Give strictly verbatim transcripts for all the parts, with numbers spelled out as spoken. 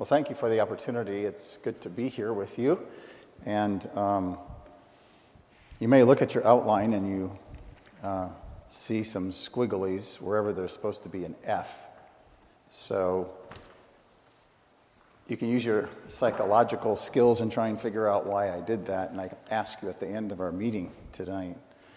Well, thank you for the opportunity. It's good to be here with you. And um, you may look at your outline and you uh, see some squigglies wherever there's supposed to be an F. So you can use your psychological skills and try and figure out why I did that, and I can ask you at the end of our meeting tonight.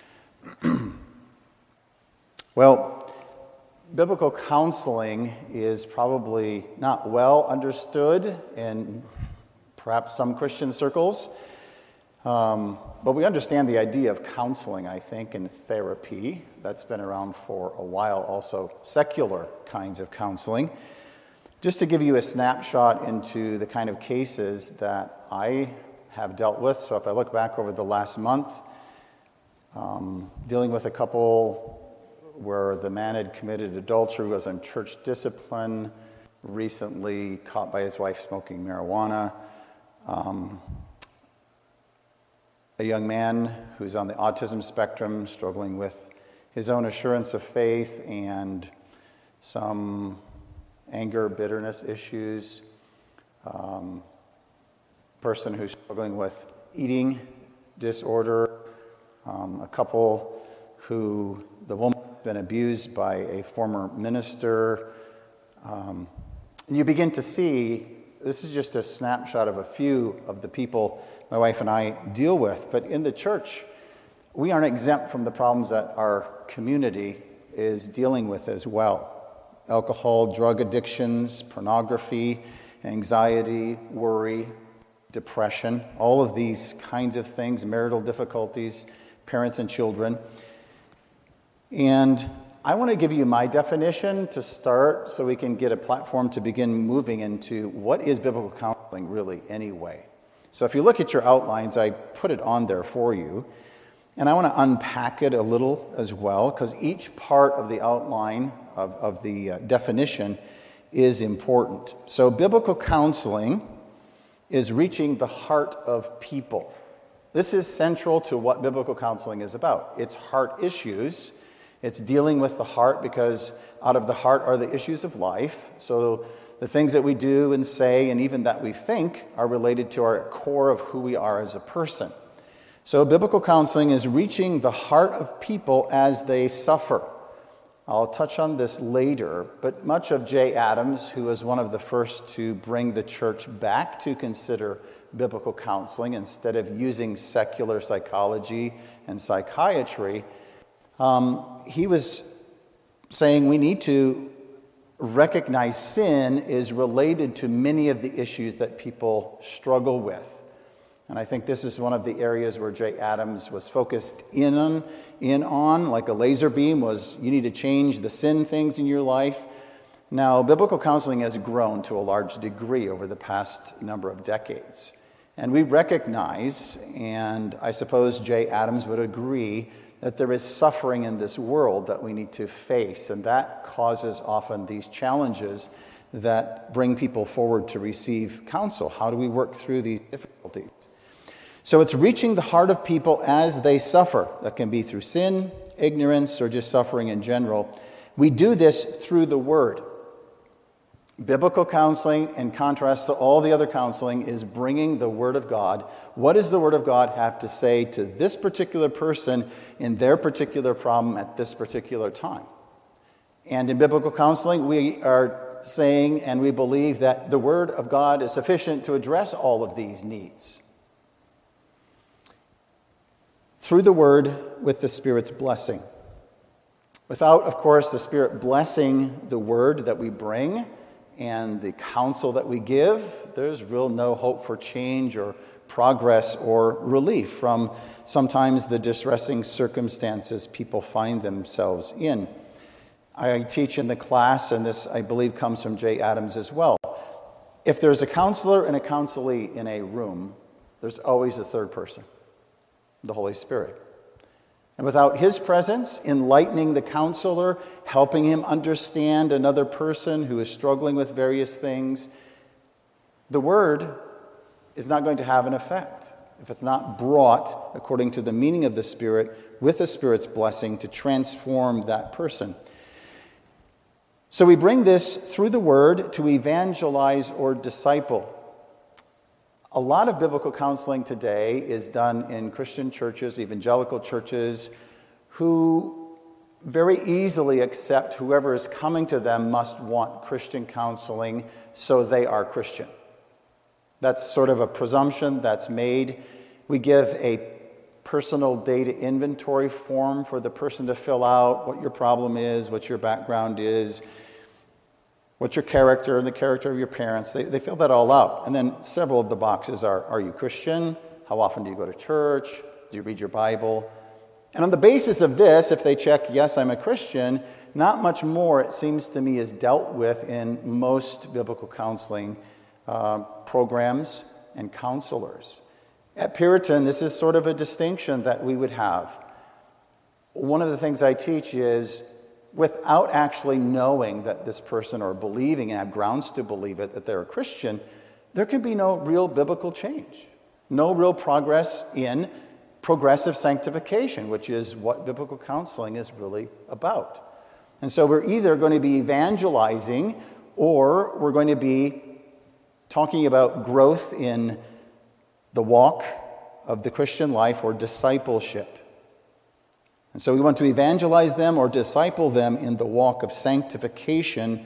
Well, biblical counseling is probably not well understood in perhaps some Christian circles, um, but we understand the idea of counseling, I think, and therapy. That's been around for a while, also secular kinds of counseling. Just to give you a snapshot into the kind of cases that I have dealt with, so if I look back over the last month, um, dealing with a couple where the man had committed adultery, was on church discipline, recently caught by his wife smoking marijuana. Um, a young man who's on the autism spectrum, struggling with his own assurance of faith and some anger, bitterness issues. Um, person who's struggling with eating disorder. Um, a couple who, the woman been abused by a former minister. Um, and you begin to see, this is just a snapshot of a few of the people my wife and I deal with, but in the church, we aren't exempt from the problems that our community is dealing with as well. Alcohol, drug addictions, pornography, anxiety, worry, depression, all of these kinds of things, marital difficulties, parents and children. And I want to give you my definition to start so we can get a platform to begin moving into what is biblical counseling really anyway. So if you look at your outlines, I put it on there for you. And I want to unpack it a little as well, because each part of the outline of, of the uh, definition is important. So biblical counseling is reaching the heart of people. This is central to what biblical counseling is about. It's heart issues. It's dealing with the heart, because out of the heart are the issues of life. So the things that we do and say and even that we think are related to our core of who we are as a person. So biblical counseling is reaching the heart of people as they suffer. I'll touch on this later, but much of Jay Adams, who was one of the first to bring the church back to consider biblical counseling instead of using secular psychology and psychiatry, um, he was saying we need to recognize sin is related to many of the issues that people struggle with. And I think this is one of the areas where Jay Adams was focused in on, in on, like a laser beam, was you need to change the sin things in your life. Now, biblical counseling has grown to a large degree over the past number of decades. And we recognize, and I suppose Jay Adams would agree, that there is suffering in this world that we need to face, and that causes often these challenges that bring people forward to receive counsel. How do we work through these difficulties? So it's reaching the heart of people as they suffer. That can be through sin, ignorance, or just suffering in general. We do this through the Word. Biblical counseling, in contrast to all the other counseling, is bringing the Word of God. What does the Word of God have to say to this particular person in their particular problem at this particular time? And in biblical counseling, we are saying and we believe that the Word of God is sufficient to address all of these needs. Through the Word, with the Spirit's blessing. Without, of course, the Spirit blessing the Word that we bring and the counsel that we give, there's real no hope for change or progress or relief from sometimes the distressing circumstances people find themselves in. I teach in the class, and this, I believe, comes from Jay Adams as well. If there's a counselor and a counselee in a room, there's always a third person, the Holy Spirit. And without his presence, enlightening the counselor, helping him understand another person who is struggling with various things, the Word is not going to have an effect if it's not brought according to the meaning of the Spirit with the Spirit's blessing to transform that person. So we bring this through the word to evangelize or disciple. A lot of biblical counseling today is done in Christian churches, evangelical churches, who very easily accept whoever is coming to them must want Christian counseling, so they are Christian. That's sort of a presumption that's made. We give a personal data inventory form for the person to fill out, what your problem is, what your background is, what's your character and the character of your parents. They, they fill that all out. And then several of the boxes are, are you Christian? How often do you go to church? Do you read your Bible? And on the basis of this, if they check, yes, I'm a Christian, not much more, it seems to me, is dealt with in most biblical counseling uh, programs and counselors. At Puritan, this is sort of a distinction that we would have. One of the things I teach is, without actually knowing that this person, or believing and have grounds to believe it, that they're a Christian, there can be no real biblical change, no real progress in progressive sanctification, which is what biblical counseling is really about. And so we're either going to be evangelizing, or we're going to be talking about growth in the walk of the Christian life, or discipleship. And so we want to evangelize them or disciple them in the walk of sanctification,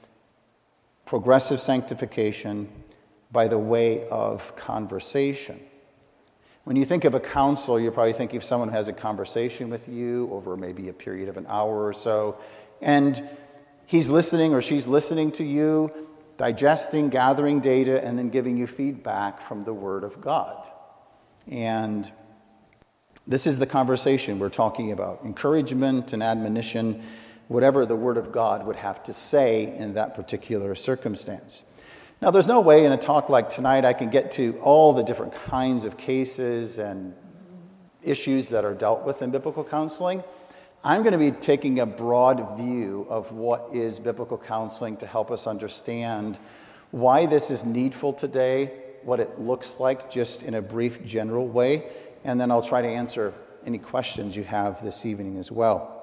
progressive sanctification, by the way of conversation. When you think of a counsel, you're probably thinking of someone who has a conversation with you over maybe a period of an hour or so, and he's listening or she's listening to you, digesting, gathering data, and then giving you feedback from the Word of God. And this is the conversation we're talking about, encouragement and admonition, whatever the Word of God would have to say in that particular circumstance. Now, there's no way in a talk like tonight I can get to all the different kinds of cases and issues that are dealt with in biblical counseling. I'm going to be taking a broad view of what is biblical counseling to help us understand why this is needful today, what it looks like just in a brief general way, and then I'll try to answer any questions you have this evening as well.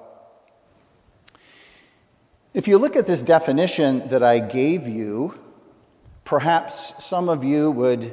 If you look at this definition that I gave you, perhaps some of you would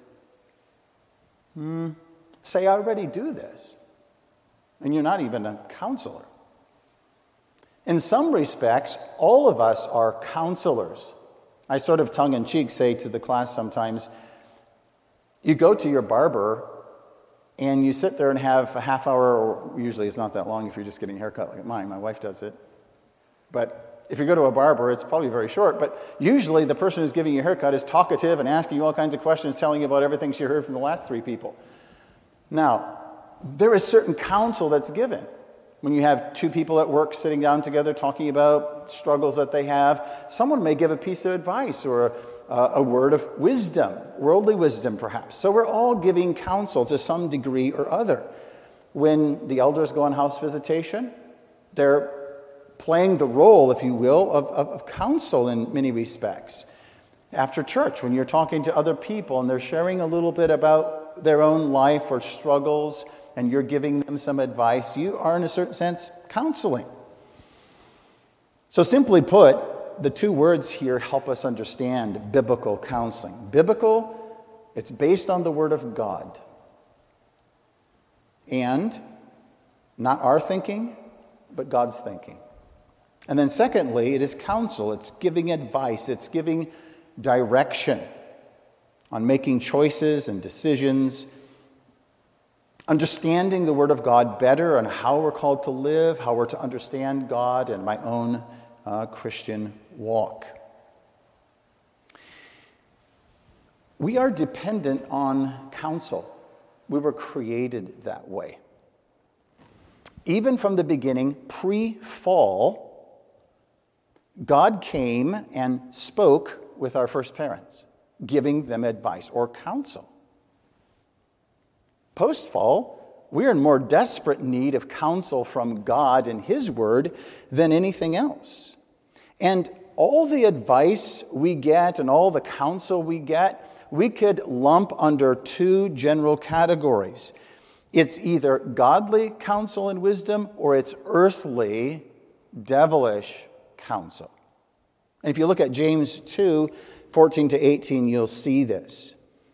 hmm, say, I already do this. And you're not even a counselor. In some respects, all of us are counselors. I sort of tongue-in-cheek say to the class sometimes, you go to your barber and you sit there and have a half hour, or usually it's not that long if you're just getting a haircut like mine. My wife does it. But if you go to a barber, it's probably very short. But usually the person who's giving you a haircut is talkative and asking you all kinds of questions, telling you about everything she heard from the last three people. Now, there is certain counsel that's given. When you have two people at work sitting down together talking about struggles that they have, someone may give a piece of advice or a, a word of wisdom, worldly wisdom perhaps. So we're all giving counsel to some degree or other. When the elders go on house visitation, they're playing the role, if you will, of, of, of counsel in many respects. After church, when you're talking to other people and they're sharing a little bit about their own life or struggles, and you're giving them some advice, you are in a certain sense counseling. So simply put, the two words here help us understand biblical counseling. Biblical, it's based on the Word of God. And not our thinking, but God's thinking. And then secondly, it is counsel. It's giving advice. It's giving direction on making choices and decisions, understanding the Word of God better and how we're called to live, how we're to understand God and my own uh, Christian walk. We are dependent on counsel. We were created that way. Even from the beginning, pre-fall, God came and spoke with our first parents, giving them advice or counsel. Post-fall, we are in more desperate need of counsel from God and His Word than anything else. And all the advice we get and all the counsel we get, we could lump under two general categories. It's either godly counsel and wisdom, or it's earthly, devilish counsel. And if you look at James two, fourteen to eighteen, you'll see this.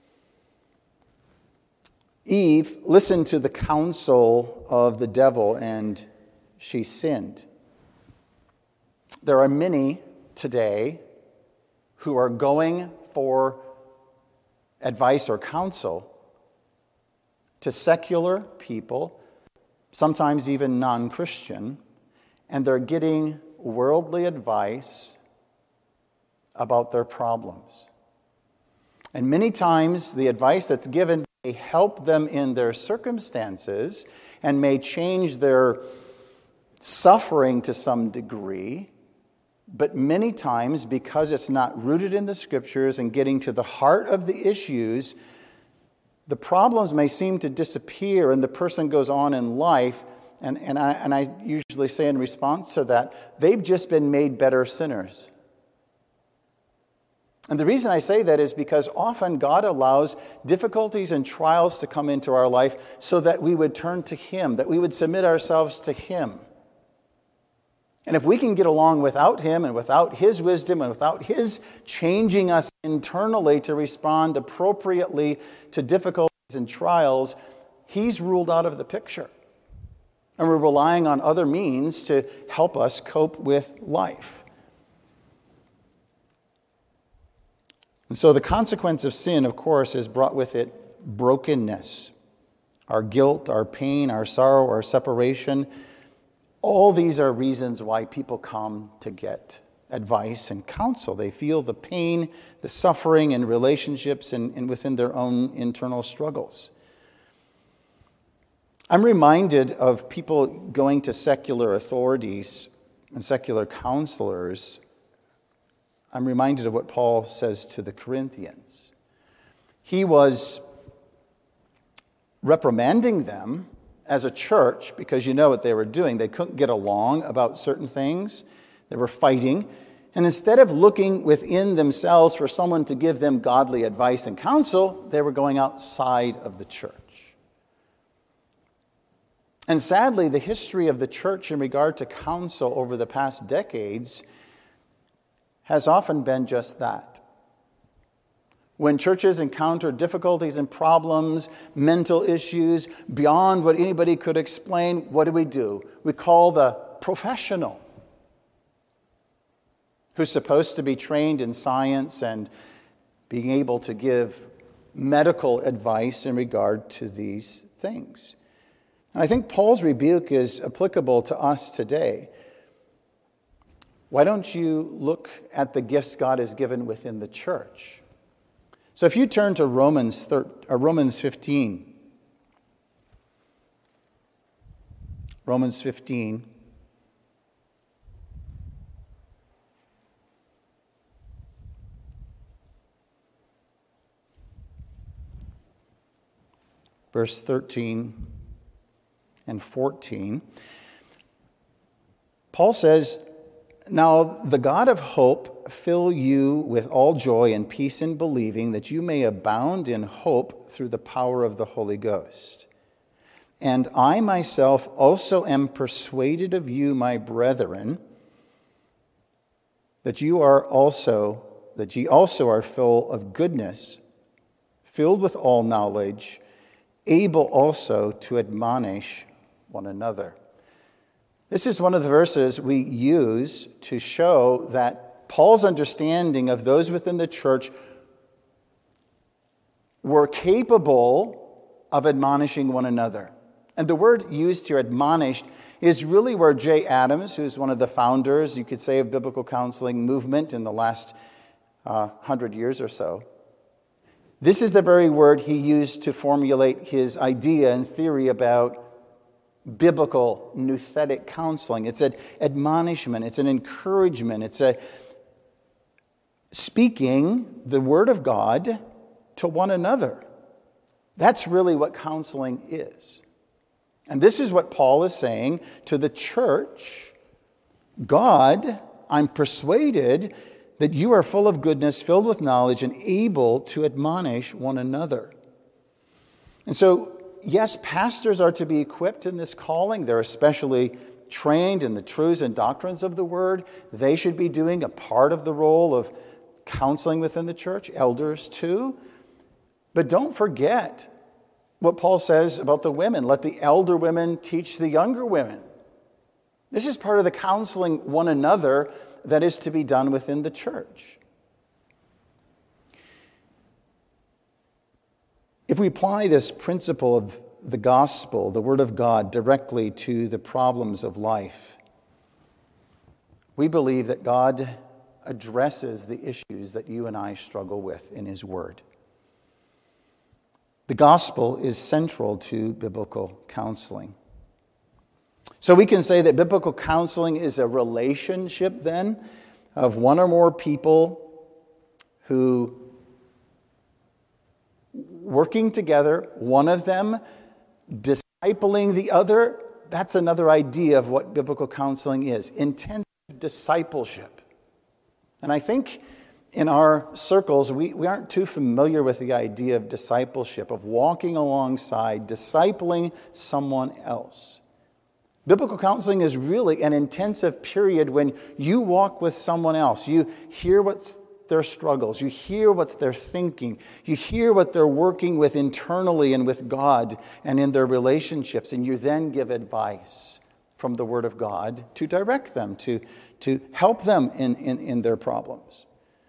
Eve listened to the counsel of the devil and she sinned. There are many today who are going for advice or counsel to secular people, sometimes even non-Christian, and they're getting worldly advice about their problems. And many times the advice that's given may help them in their circumstances and may change their suffering to some degree, but many times, because it's not rooted in the Scriptures and getting to the heart of the issues, the problems may seem to disappear and the person goes on in life. And, and, I, and I usually say in response to that, they've just been made better sinners. And the reason I say that is because often God allows difficulties and trials to come into our life so that we would turn to Him, that we would submit ourselves to Him. And if we can get along without Him and without His wisdom and without His changing us internally to respond appropriately to difficulties and trials, He's ruled out of the picture. And we're relying on other means to help us cope with life. And so the consequence of sin, of course, has brought with it brokenness. Our guilt, our pain, our sorrow, our separation. All these are reasons why people come to get advice and counsel. They feel the pain, the suffering in relationships and, and within their own internal struggles. I'm reminded of people going to secular authorities and secular counselors. I'm reminded of what Paul says to the Corinthians. He was reprimanding them as a church, because you know what they were doing. They couldn't get along about certain things. They were fighting. And instead of looking within themselves for someone to give them godly advice and counsel, they were going outside of the church. And sadly, the history of the church in regard to counsel over the past decades has often been just that. When churches encounter difficulties and problems, mental issues, beyond what anybody could explain, what do we do? We call the professional, who's supposed to be trained in science and being able to give medical advice in regard to these things. And I think Paul's rebuke is applicable to us today. Why don't you look at the gifts God has given within the church? So if you turn to Romans fifteen, Romans fifteen, verse thirteen and fourteen, Paul says, "Now the God of hope fill you with all joy and peace in believing, that you may abound in hope through the power of the Holy Ghost. And I myself also am persuaded of you, my brethren, that you are also, that ye also are full of goodness, filled with all knowledge, able also to admonish one another." This is one of the verses we use to show that Paul's understanding of those within the church were capable of admonishing one another. And the word used here, admonished, is really where Jay Adams, who's one of the founders, you could say, of biblical counseling movement in the last uh, hundred years or so, this is the very word he used to formulate his idea and theory about biblical nouthetic counseling. It's an admonishment, it's an encouragement, it's a speaking the word of God to one another. That's really what counseling is. And this is what Paul is saying to the church. God, I'm persuaded that you are full of goodness, filled with knowledge, and able to admonish one another. And so, yes, pastors are to be equipped in this calling. They're especially trained in the truths and doctrines of the Word. They should be doing a part of the role of counseling within the church, elders too. But don't forget what Paul says about the women. Let the elder women teach the younger women. This is part of the counseling one another that is to be done within the church. If we apply this principle of the gospel, the Word of God, directly to the problems of life, we believe that God addresses the issues that you and I struggle with in His Word. The gospel is central to biblical counseling. So we can say that biblical counseling is a relationship then of one or more people who, working together, one of them discipling the other. That's another idea of what biblical counseling is. Intensive discipleship. And I think in our circles, we, we aren't too familiar with the idea of discipleship, of walking alongside, discipling someone else. Biblical counseling is really an intensive period when you walk with someone else. You hear what's their struggles. You hear what they're thinking. You hear what they're working with internally and with God and in their relationships. And you then give advice from the Word of God to direct them, to, to help them in, in, in their problems.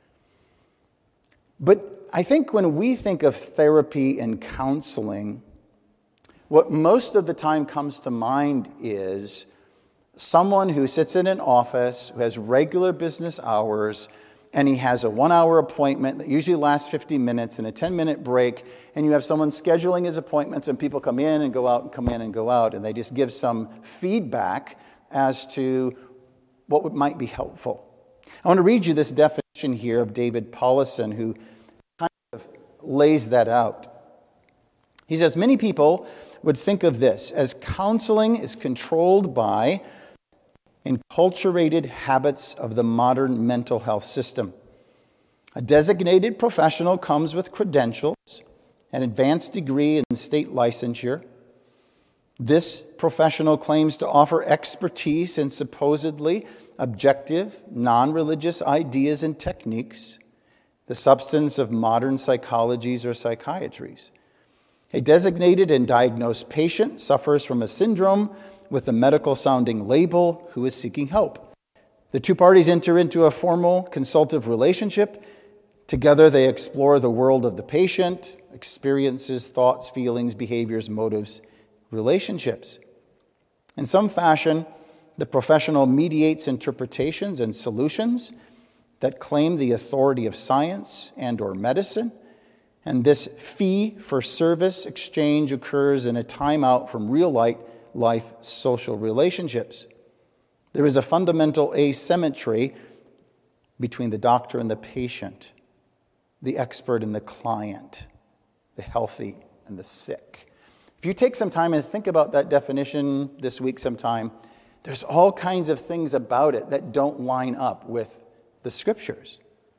But I think when we think of therapy and counseling, what most of the time comes to mind is someone who sits in an office, who has regular business hours, and he has a one-hour appointment that usually lasts fifty minutes and a ten-minute break, and you have someone scheduling his appointments, and people come in and go out and come in and go out, and they just give some feedback as to what might be helpful. I want to read you this definition here of David Paulison, who kind of lays that out. He says, many people would think of this as counseling is controlled by enculturated habits of the modern mental health system. A designated professional comes with credentials, an advanced degree and state licensure. This professional claims to offer expertise in supposedly objective, non-religious ideas and techniques, the substance of modern psychologies or psychiatries. A designated and diagnosed patient suffers from a syndrome with a medical-sounding label who is seeking help. The two parties enter into a formal consultative relationship. Together they explore the world of the patient, experiences, thoughts, feelings, behaviors, motives, relationships. In some fashion, the professional mediates interpretations and solutions that claim the authority of science and or medicine, and this fee-for-service exchange occurs in a timeout from real-life life social relationships. There is a fundamental asymmetry between the doctor and the patient, the expert and the client, the healthy and the sick. If you take some time and think about that definition this week sometime, there's all kinds of things about it that don't line up with the Scriptures.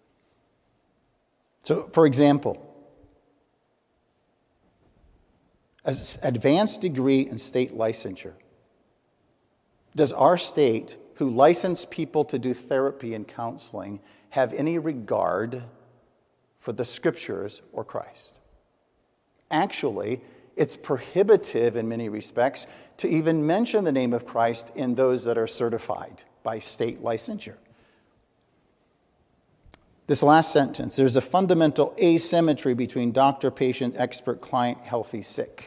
So, for example, as advanced degree and state licensure. Does our state, who license people to do therapy and counseling, have any regard for the Scriptures or Christ? Actually, it's prohibitive in many respects to even mention the name of Christ in those that are certified by state licensure. This last sentence, there's a fundamental asymmetry between doctor, patient, expert, client, healthy, sick.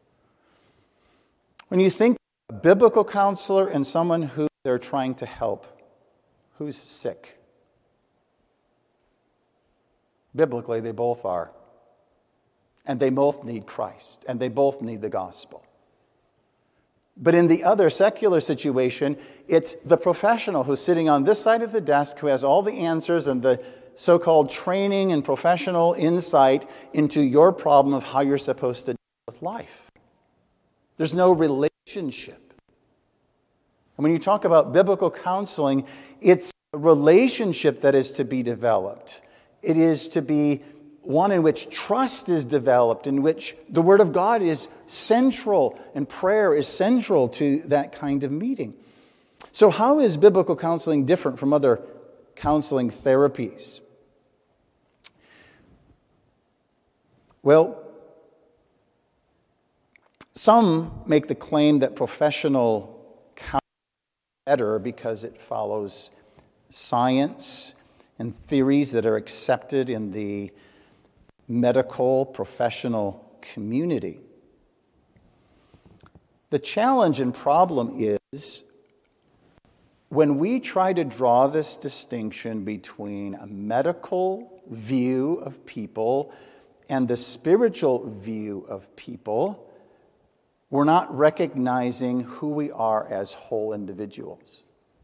When you think a biblical counselor and someone who they're trying to help, who's sick? Biblically, they both are. And they both need Christ, and they both need the gospel. But in the other secular situation, it's the professional who's sitting on this side of the desk who has all the answers and the so-called training and professional insight into your problem of how you're supposed to deal with life. There's no relationship. And when you talk about biblical counseling, it's a relationship that is to be developed. It is to be one in which trust is developed, in which the Word of God is central, and prayer is central to that kind of meeting. So how is biblical counseling different from other counseling therapies? Well, some make the claim that professional counseling is better because it follows science and theories that are accepted in the medical professional community. The challenge and problem is when we try to draw this distinction between a medical view of people and the spiritual view of people, we're not recognizing who we are as whole individuals.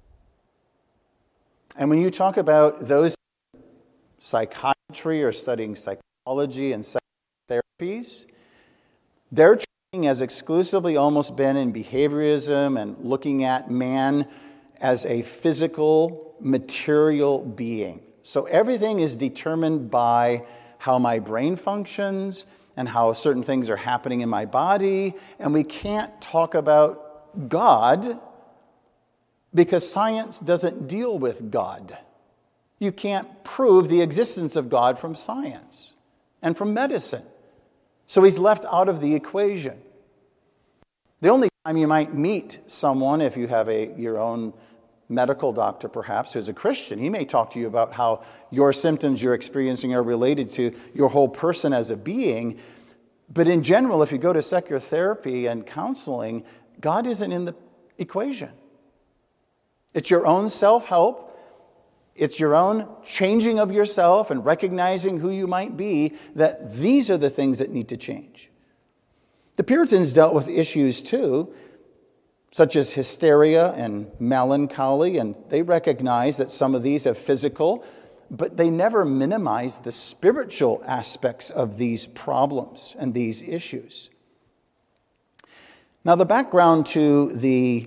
And when you talk about those in psychiatry or studying psychology and psychotherapies, their training has exclusively almost been in behaviorism and looking at man as a physical, material being. So everything is determined by how my brain functions and how certain things are happening in my body. And we can't talk about God because science doesn't deal with God. You can't prove the existence of God from science and from medicine. So he's left out of the equation. The only time you might meet someone, if you have a your own medical doctor perhaps, who's a Christian, he may talk to you about how your symptoms you're experiencing are related to your whole person as a being. But in general, if you go to secular therapy and counseling, God isn't in the equation. It's your own self-help. It's your own changing of yourself and recognizing who you might be, that these are the things that need to change. The Puritans dealt with issues too, such as hysteria and melancholy, and they recognized that some of these have physical, but they never minimized the spiritual aspects of these problems and these issues. Now, the background to the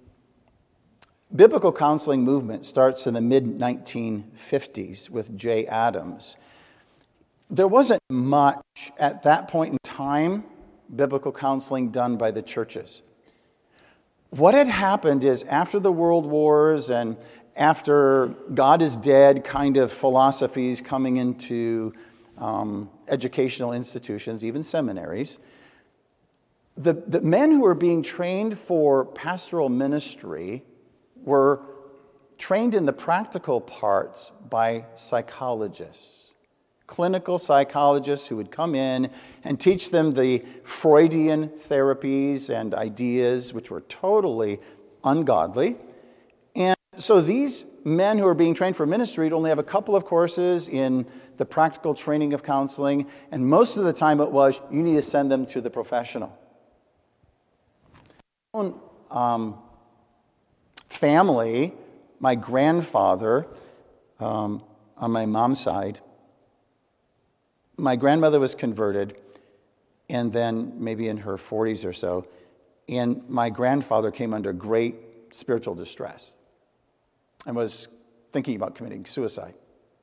biblical counseling movement starts in the mid nineteen fifties with Jay Adams. There wasn't much at that point in time biblical counseling done by the churches. What had happened is after the world wars and after God is dead kind of philosophies coming into um, educational institutions, even seminaries, the, the men who were being trained for pastoral ministry were trained in the practical parts by psychologists, clinical psychologists who would come in and teach them the Freudian therapies and ideas, which were totally ungodly. And so these men who are being trained for ministry would only have a couple of courses in the practical training of counseling, and most of the time it was, you need to send them to the professional. Um, family, my grandfather, um, on my mom's side, my grandmother was converted, and then maybe in her forties or so, and my grandfather came under great spiritual distress and was thinking about committing suicide.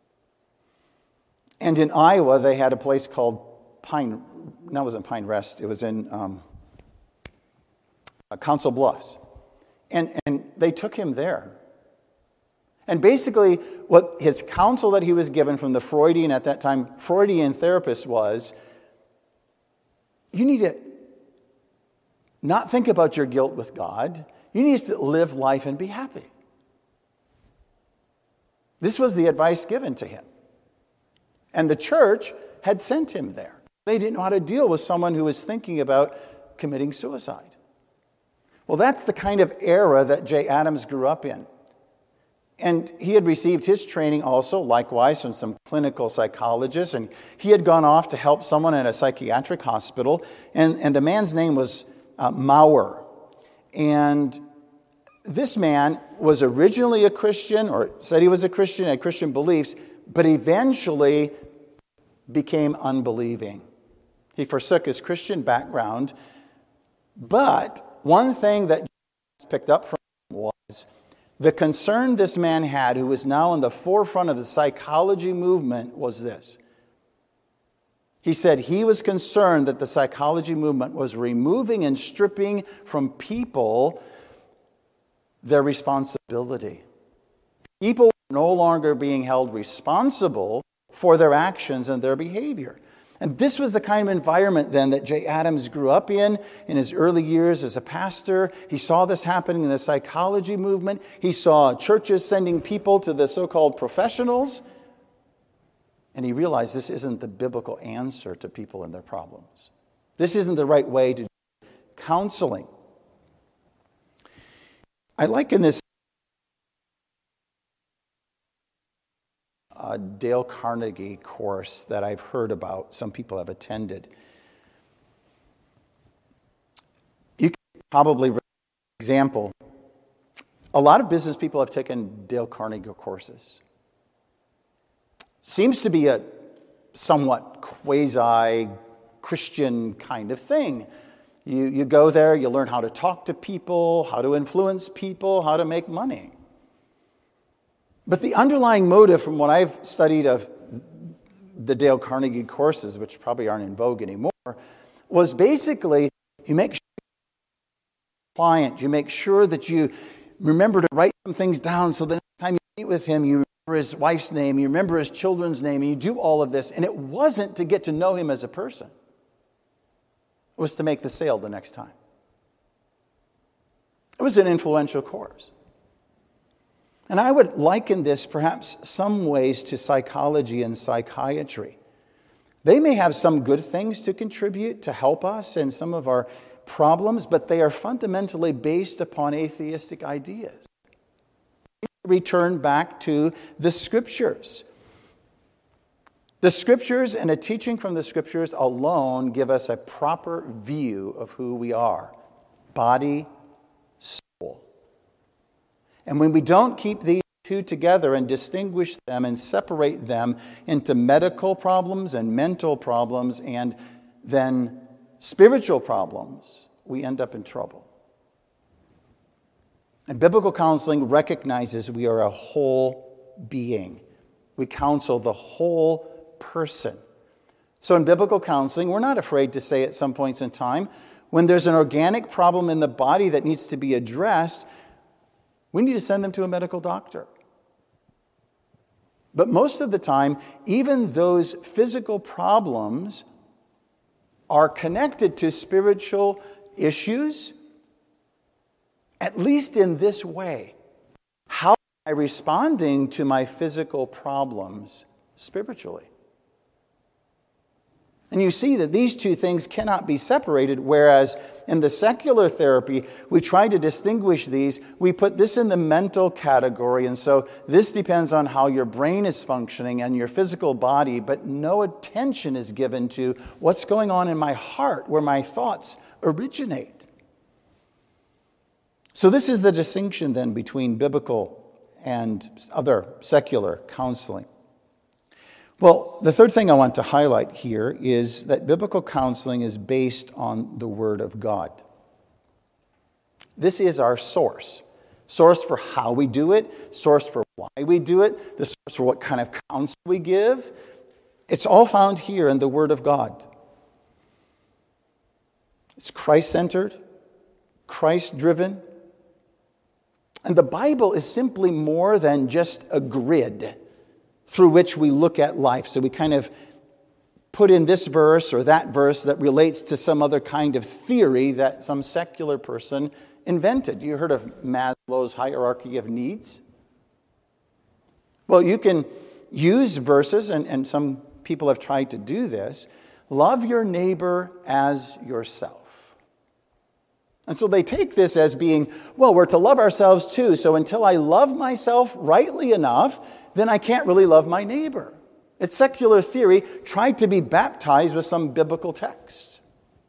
And in Iowa, they had a place called Pine, no, it wasn't Pine Rest, it was in um, Council Bluffs. And, and they took him there. And basically, what his counsel that he was given from the Freudian, at that time, Freudian therapist was, you need to not think about your guilt with God. You need to live life and be happy. This was the advice given to him. And the church had sent him there. They didn't know how to deal with someone who was thinking about committing suicide. Well, that's the kind of era that Jay Adams grew up in. And he had received his training also, likewise, from some clinical psychologists. And he had gone off to help someone in a psychiatric hospital. And, and the man's name was uh, Maurer. And this man was originally a Christian, or said he was a Christian, had Christian beliefs, but eventually became unbelieving. He forsook his Christian background. But one thing that Jesus picked up from him was the concern this man had, who was now in the forefront of the psychology movement, was this. He said he was concerned that the psychology movement was removing and stripping from people their responsibility. People were no longer being held responsible for their actions and their behavior. And this was the kind of environment then that Jay Adams grew up in in his early years as a pastor. He saw this happening in the psychology movement. He saw churches sending people to the so-called professionals. And he realized this isn't the biblical answer to people and their problems. This isn't the right way to do counseling. I liken this uh, Dale Carnegie course that I've heard about. Some people have attended. You can probably, for example, a lot of business people have taken Dale Carnegie courses. Seems to be a somewhat quasi-Christian kind of thing. You, you go there, you learn how to talk to people, how to influence people, how to make money. But the underlying motive from what I've studied of the Dale Carnegie courses, which probably aren't in vogue anymore, was basically you make sure you're client, you make sure that you remember to write some things down so the next time you meet with him, you remember his wife's name, you remember his children's name, and you do all of this. And it wasn't to get to know him as a person. It was to make the sale the next time. It was an influential course. And I would liken this perhaps some ways to psychology and psychiatry. They may have some good things to contribute to help us in some of our problems, but they are fundamentally based upon atheistic ideas. Return back to the Scriptures. The Scriptures and a teaching from the Scriptures alone give us a proper view of who we are. Body, soul. And when we don't keep these two together and distinguish them and separate them into medical problems and mental problems and then spiritual problems, we end up in trouble. And biblical counseling recognizes we are a whole being. We counsel the whole person. So in biblical counseling, we're not afraid to say at some points in time, when there's an organic problem in the body that needs to be addressed, we need to send them to a medical doctor. But most of the time, even those physical problems are connected to spiritual issues, at least in this way. How am I responding to my physical problems spiritually? And you see that these two things cannot be separated, whereas in the secular therapy, we try to distinguish these. We put this in the mental category, and so this depends on how your brain is functioning and your physical body, but no attention is given to what's going on in my heart, where my thoughts originate. So this is the distinction then between biblical and other secular counseling. Well, the third thing I want to highlight here is that biblical counseling is based on the Word of God. This is our source. Source for how we do it, source for why we do it, the source for what kind of counsel we give. It's all found here in the Word of God. It's Christ-centered, Christ-driven. And the Bible is simply more than just a grid through which we look at life. So we kind of put in this verse or that verse that relates to some other kind of theory that some secular person invented. You heard of Maslow's hierarchy of needs? Well, you can use verses, and, and some people have tried to do this. Love your neighbor as yourself. And so they take this as being, well, we're to love ourselves too. So until I love myself rightly enough, then I can't really love my neighbor. It's secular theory tried to be baptized with some biblical text.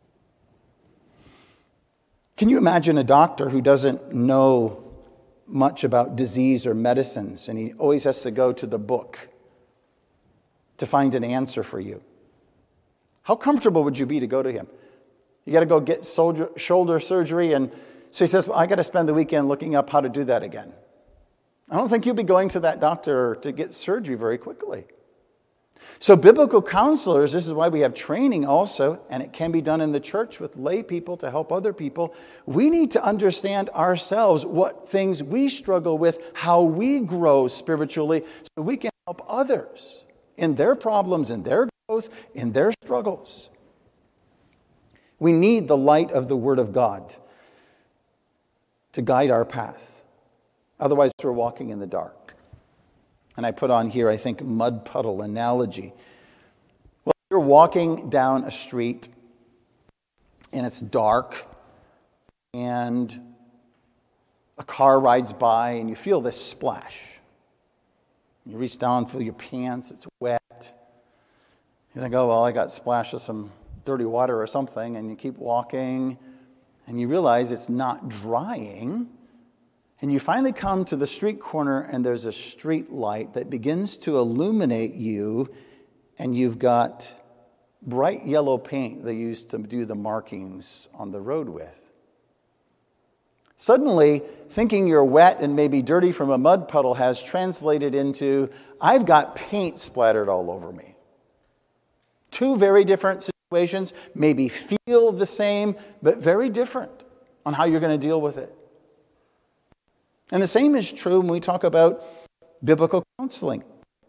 Can you imagine a doctor who doesn't know much about disease or medicines, and he always has to go to the book to find an answer for you? How comfortable would you be to go to him? You got to go get soldier, shoulder surgery, and so he says, well, I got to spend the weekend looking up how to do that again. I don't think you'll be going to that doctor to get surgery very quickly. So biblical counselors, this is why we have training also, and it can be done in the church with lay people to help other people. We need to understand ourselves what things we struggle with, how we grow spiritually, so we can help others in their problems, in their growth, in their struggles. We need the light of the Word of God to guide our path. Otherwise, we're walking in the dark. And I put on here, I think, mud puddle analogy. Well, if you're walking down a street and it's dark and a car rides by and you feel this splash. You reach down, feel your pants, it's wet. You think, oh, well, I got splashed with some dirty water or something, and you keep walking and you realize it's not drying. And you finally come to the street corner and there's a street light that begins to illuminate you, and you've got bright yellow paint they used to do the markings on the road with. Suddenly, thinking you're wet and maybe dirty from a mud puddle has translated into, I've got paint splattered all over me. Two very different situations, maybe feel the same, but very different on how you're going to deal with it. And the same is true when we talk about biblical counseling.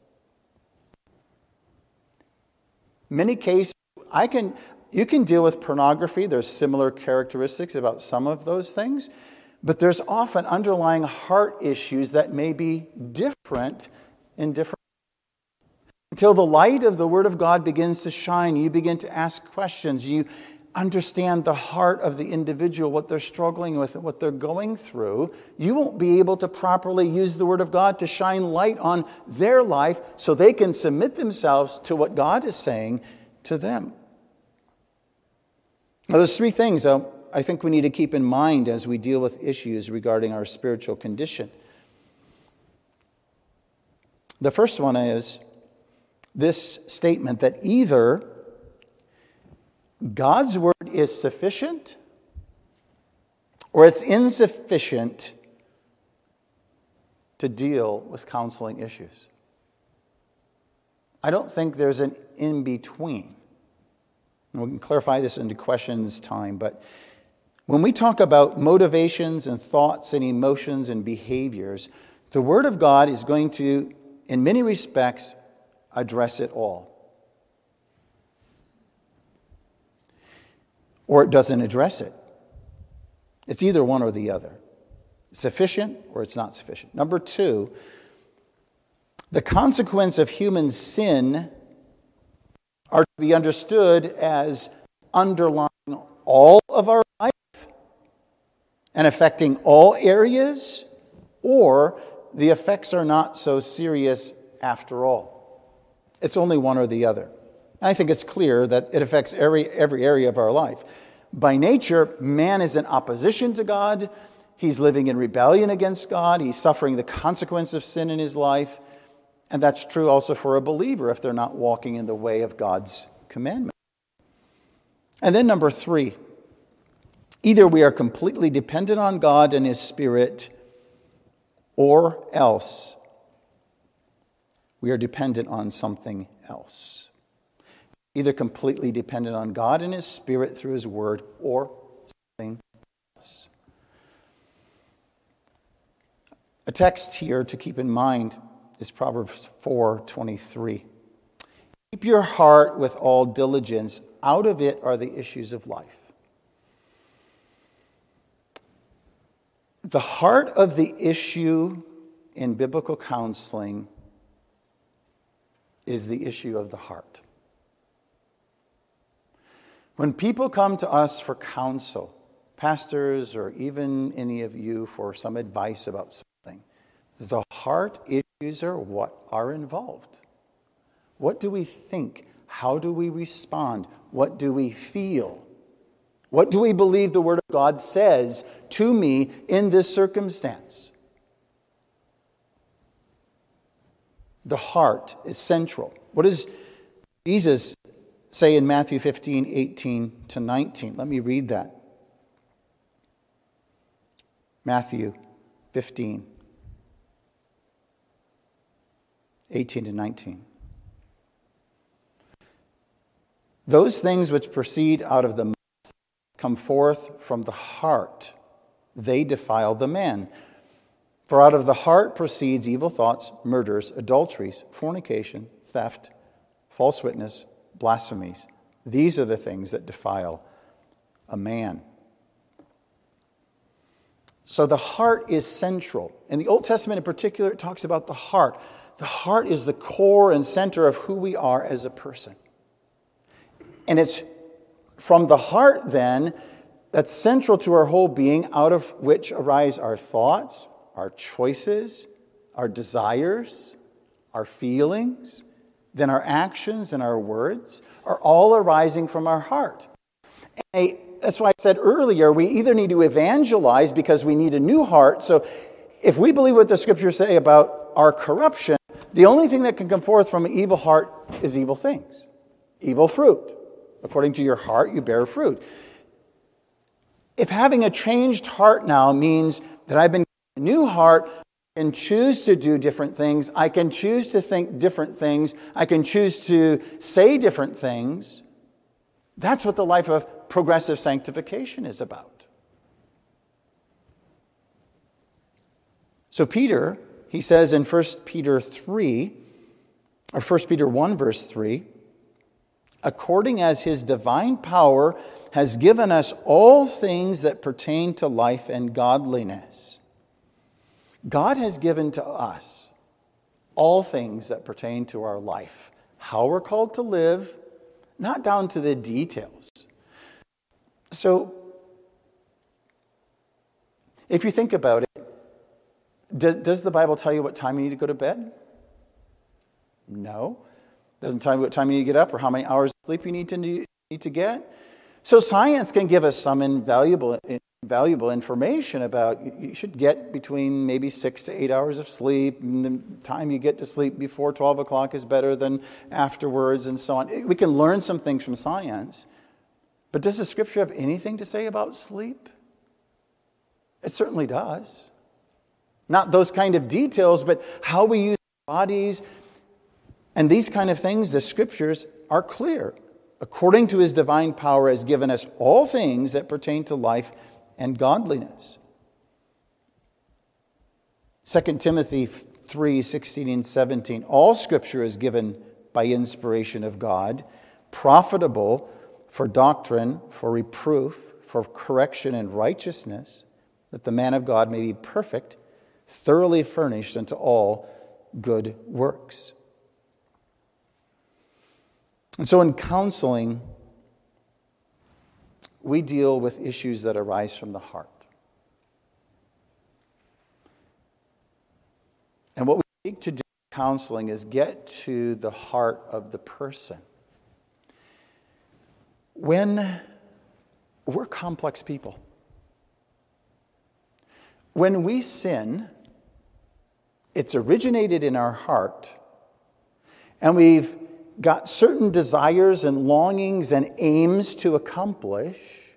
Many cases, I can, you can deal with pornography. There's similar characteristics about some of those things. But there's often underlying heart issues that may be different in different. Until the light of the Word of God begins to shine, you begin to ask questions. You understand the heart of the individual, what they're struggling with, what they're going through. You won't be able to properly use the Word of God to shine light on their life so they can submit themselves to what God is saying to them. Now, there's three things uh, I think we need to keep in mind as we deal with issues regarding our spiritual condition. The first one is this statement that either God's word is sufficient or it's insufficient to deal with counseling issues. I don't think there's an in-between. And we can clarify this into questions time, but when we talk about motivations and thoughts and emotions and behaviors, the Word of God is going to, in many respects, address it all. Or it doesn't address it. It's either one or the other. Sufficient or it's not sufficient. Number two, the consequence of human sin are to be understood as underlying all of our life and affecting all areas, or the effects are not so serious after all. It's only one or the other. And I think it's clear that it affects every, every area of our life. By nature, man is in opposition to God. He's living in rebellion against God. He's suffering the consequence of sin in his life. And that's true also for a believer if they're not walking in the way of God's commandment. And then number three, either we are completely dependent on God and His Spirit, or else we are dependent on something else. Either completely dependent on God and His Spirit through His Word, or something else. A text here to keep in mind is Proverbs four twenty-three. Keep your heart with all diligence. Out of it are the issues of life. The heart of the issue in biblical counseling is the issue of the heart. When people come to us for counsel, pastors or even any of you for some advice about something, the heart issues are what are involved. What do we think? How do we respond? What do we feel? What do we believe the Word of God says to me in this circumstance? The heart is central. What does Jesus say in Matthew fifteen, eighteen to nineteen? Let me read that. Matthew fifteen, eighteen to nineteen. Those things which proceed out of the mouth come forth from the heart. They defile the man. For out of the heart proceeds evil thoughts, murders, adulteries, fornication, theft, false witness, blasphemies. These are the things that defile a man. So the heart is central. In the Old Testament in particular, it talks about the heart. The heart is the core and center of who we are as a person. And it's from the heart, then, that's central to our whole being, out of which arise our thoughts, our choices, our desires, our feelings, then our actions and our words are all arising from our heart. And that's why I said earlier, we either need to evangelize because we need a new heart. So if we believe what the scriptures say about our corruption, the only thing that can come forth from an evil heart is evil things, evil fruit. According to your heart, you bear fruit. If having a changed heart now means that I've been given a new heart, I can choose to do different things. I can choose to think different things. I can choose to say different things. That's what the life of progressive sanctification is about. So Peter, he says in First Peter three, or First Peter one, verse three, according as his divine power has given us all things that pertain to life and godliness. God has given to us all things that pertain to our life. How we're called to live, not down to the details. So, if you think about it, does, does the Bible tell you what time you need to go to bed? No. Doesn't tell you what time you need to get up or how many hours of sleep you need to need to get. So science can give us some invaluable, invaluable information about you should get between maybe six to eight hours of sleep. And the time you get to sleep before twelve o'clock is better than afterwards and so on. We can learn some things from science. But does the scripture have anything to say about sleep? It certainly does. Not those kind of details, but how we use our bodies. And these kind of things, the scriptures are clear. According to his divine power has given us all things that pertain to life and godliness. Second Timothy three, sixteen and seventeen. All scripture is given by inspiration of God, profitable for doctrine, for reproof, for correction in righteousness, that the man of God may be perfect, thoroughly furnished unto all good works. And so in counseling, we deal with issues that arise from the heart. And what we seek to do in counseling is get to the heart of the person. When we're complex people, when we sin, it's originated in our heart, and we've got certain desires and longings and aims to accomplish,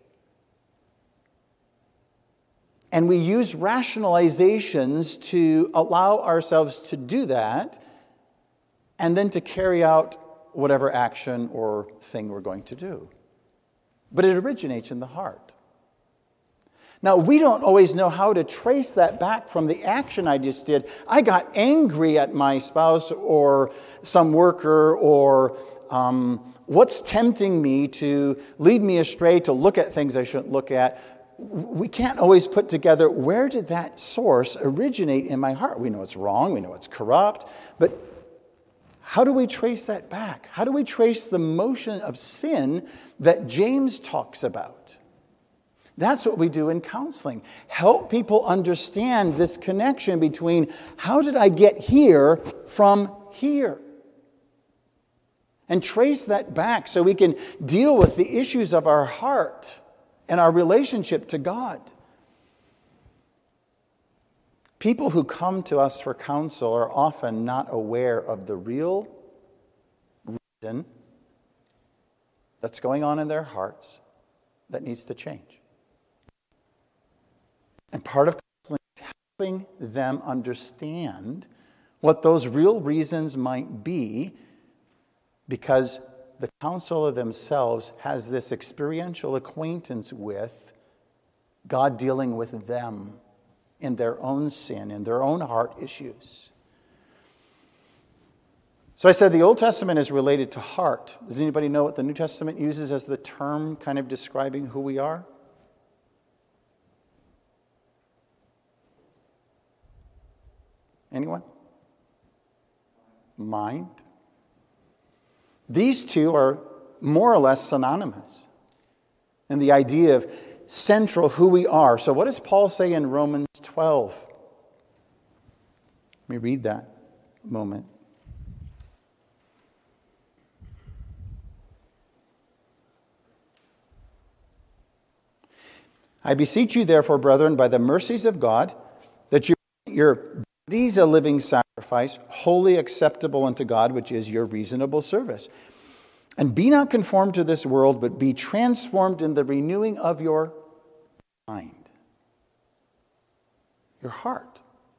and we use rationalizations to allow ourselves to do that, and then to carry out whatever action or thing we're going to do. But it originates in the heart. Now, we don't always know how to trace that back from the action I just did. I got angry at my spouse or some worker, or um, what's tempting me to lead me astray to look at things I shouldn't look at. We can't always put together, where did that source originate in my heart? We know it's wrong, we know it's corrupt, but how do we trace that back? How do we trace the motion of sin that James talks about? That's what we do in counseling. Help people understand this connection between how did I get here from here? And trace that back so we can deal with the issues of our heart and our relationship to God. People who come to us for counsel are often not aware of the real reason that's going on in their hearts that needs to change. And part of counseling is helping them understand what those real reasons might be, because the counselor themselves has this experiential acquaintance with God dealing with them in their own sin, in their own heart issues. So I said the Old Testament is related to heart. Does anybody know what the New Testament uses as the term kind of describing who we are? Anyone? Mind. These two are more or less synonymous in the idea of central who we are. So what does Paul say in Romans twelve? Let me read that a moment. I beseech you, therefore, brethren, by the mercies of God, that you your bodies a living sacrifice, wholly acceptable unto God, which is your reasonable service. And be not conformed to this world, but be transformed in the renewing of your mind, your heart.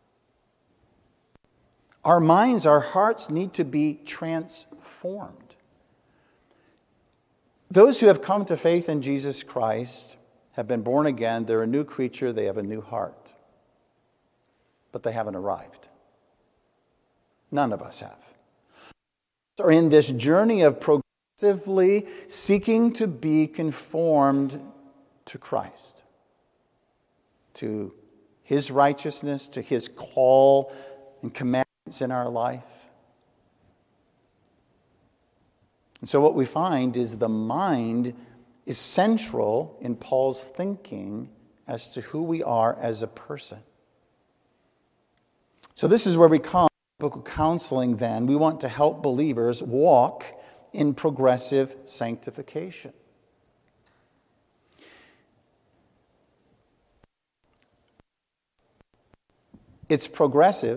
Our minds, our hearts need to be transformed. Those who have come to faith in Jesus Christ have been born again. They're a new creature. They have a new heart. But they haven't arrived. None of us have. Are in this journey of progressively seeking to be conformed to Christ, to His righteousness, to His call and commandments in our life. And so what we find is the mind is central in Paul's thinking as to who we are as a person. So this is where we come to biblical counseling then. We want to help believers walk in progressive sanctification. It's progressive.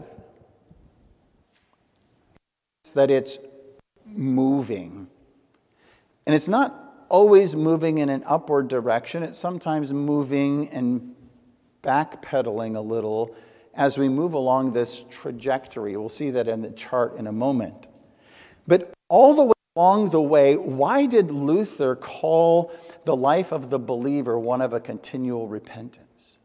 It's that it's moving. And it's not always moving in an upward direction. It's sometimes moving and backpedaling a little as we move along this trajectory. We'll see that in the chart in a moment. But all the way along the way, why did Luther call the life of the believer one of a continual repentance?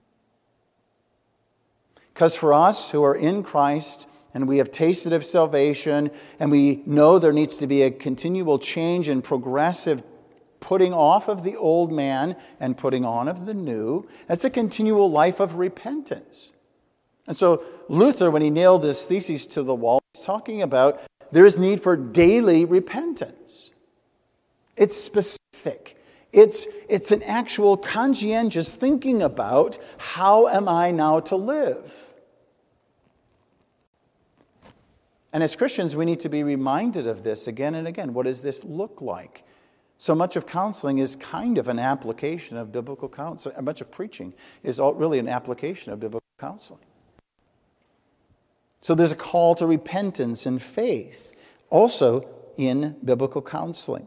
Because for us who are in Christ and we have tasted of salvation and we know there needs to be a continual change and progressive putting off of the old man and putting on of the new, that's a continual life of repentance. And so Luther, when he nailed this thesis to the wall, he's talking about there is need for daily repentance. It's specific. It's, it's an actual conscientious thinking about how am I now to live? And as Christians, we need to be reminded of this again and again. What does this look like? So much of counseling is kind of an application of biblical counseling. Much of preaching is all really an application of biblical counseling. So there's a call to repentance and faith also in biblical counseling.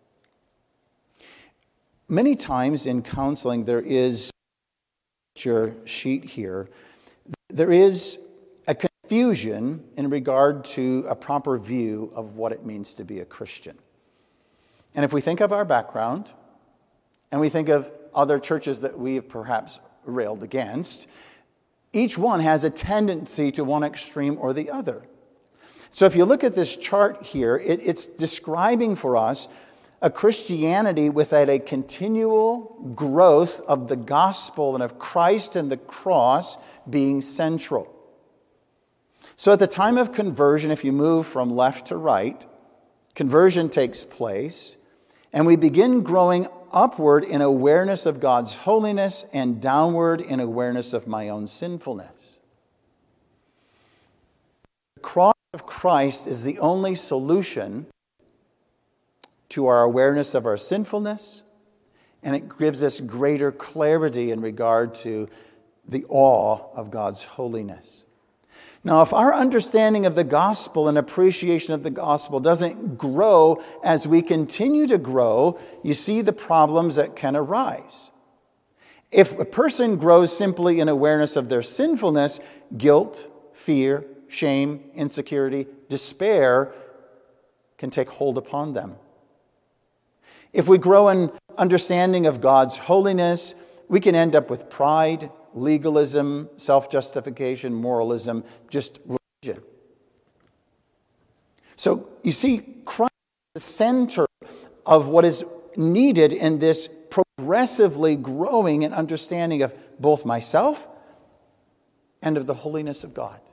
Many times in counseling there is, your sheet here, there is a confusion in regard to a proper view of what it means to be a Christian. And if we think of our background, and we think of other churches that we have perhaps railed against, each one has a tendency to one extreme or the other. So if you look at this chart here, it, it's describing for us a Christianity without a continual growth of the gospel and of Christ and the cross being central. So at the time of conversion, if you move from left to right, conversion takes place, and we begin growing upward in awareness of God's holiness and downward in awareness of my own sinfulness. The cross of Christ is the only solution to our awareness of our sinfulness, and it gives us greater clarity in regard to the awe of God's holiness. Now, if our understanding of the gospel and appreciation of the gospel doesn't grow as we continue to grow, you see the problems that can arise. If a person grows simply in awareness of their sinfulness, guilt, fear, shame, insecurity, despair can take hold upon them. If we grow in understanding of God's holiness, we can end up with pride, legalism, self-justification, moralism, just religion. So you see, Christ is the center of what is needed in this progressively growing and understanding of both myself and of the holiness of God.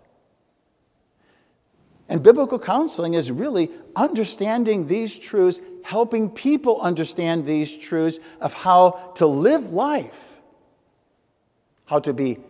And biblical counseling is really understanding these truths, helping people understand these truths of how to live life, how to be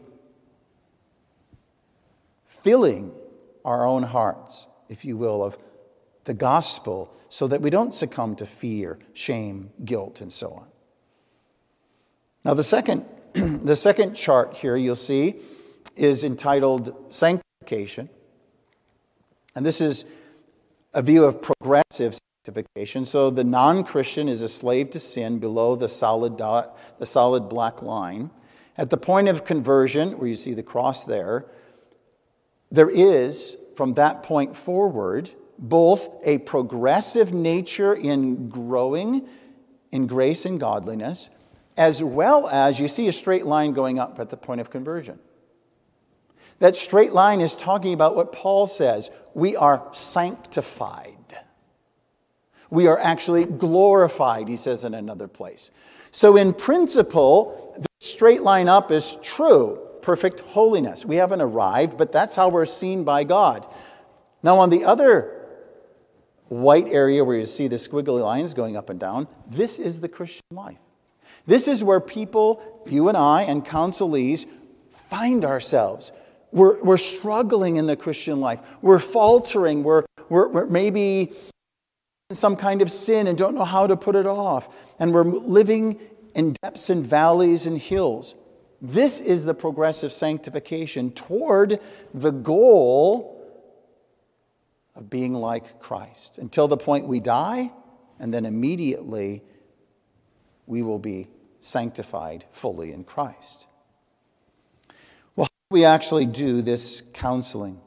filling our own hearts, if you will, of the gospel, so that we don't succumb to fear, shame, guilt, and so on. Now, the second, the second chart here you'll see is entitled Sanctification. And this is a view of progressive sanctification. So the non-Christian is a slave to sin below the solid dot, the solid black line. At the point of conversion, where you see the cross there, there is, from that point forward, both a progressive nature in growing in grace and godliness, as well as you see a straight line going up at the point of conversion. That straight line is talking about what Paul says. We are sanctified. We are actually glorified, he says in another place. So in principle, the straight line up is true, perfect holiness. We haven't arrived, but that's how we're seen by God. Now on the other white area where you see the squiggly lines going up and down, this is the Christian life. This is where people, you and I, and counselees find ourselves. We're, we're struggling in the Christian life. We're faltering. We're, we're, we're maybe in some kind of sin and don't know how to put it off. And we're living in depths and valleys and hills. This is the progressive sanctification toward the goal of being like Christ. Until the point we die, and then immediately we will be sanctified fully in Christ. We actually do this counseling.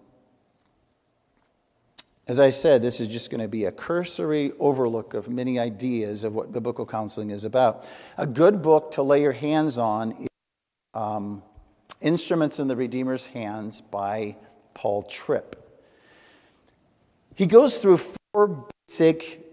As I said, this is just going to be a cursory overlook of many ideas of what biblical counseling is about. A good book to lay your hands on is um, Instruments in the Redeemer's Hands by Paul Tripp. He goes through four basic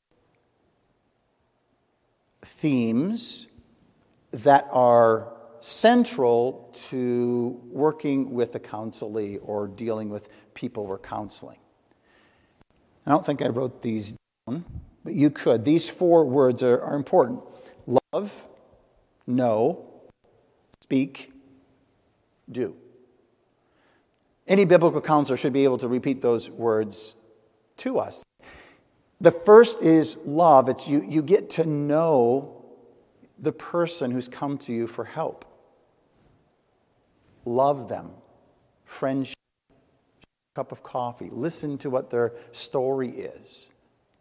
themes that are central to working with a counselee or dealing with people we're counseling. I don't think I wrote these down, but you could. These four words are, are important. Love, know, speak, do. Any biblical counselor should be able to repeat those words to us. The first is love. It's you, you get to know the person who's come to you for help. Love them. Friendship. A cup of coffee. Listen to what their story is.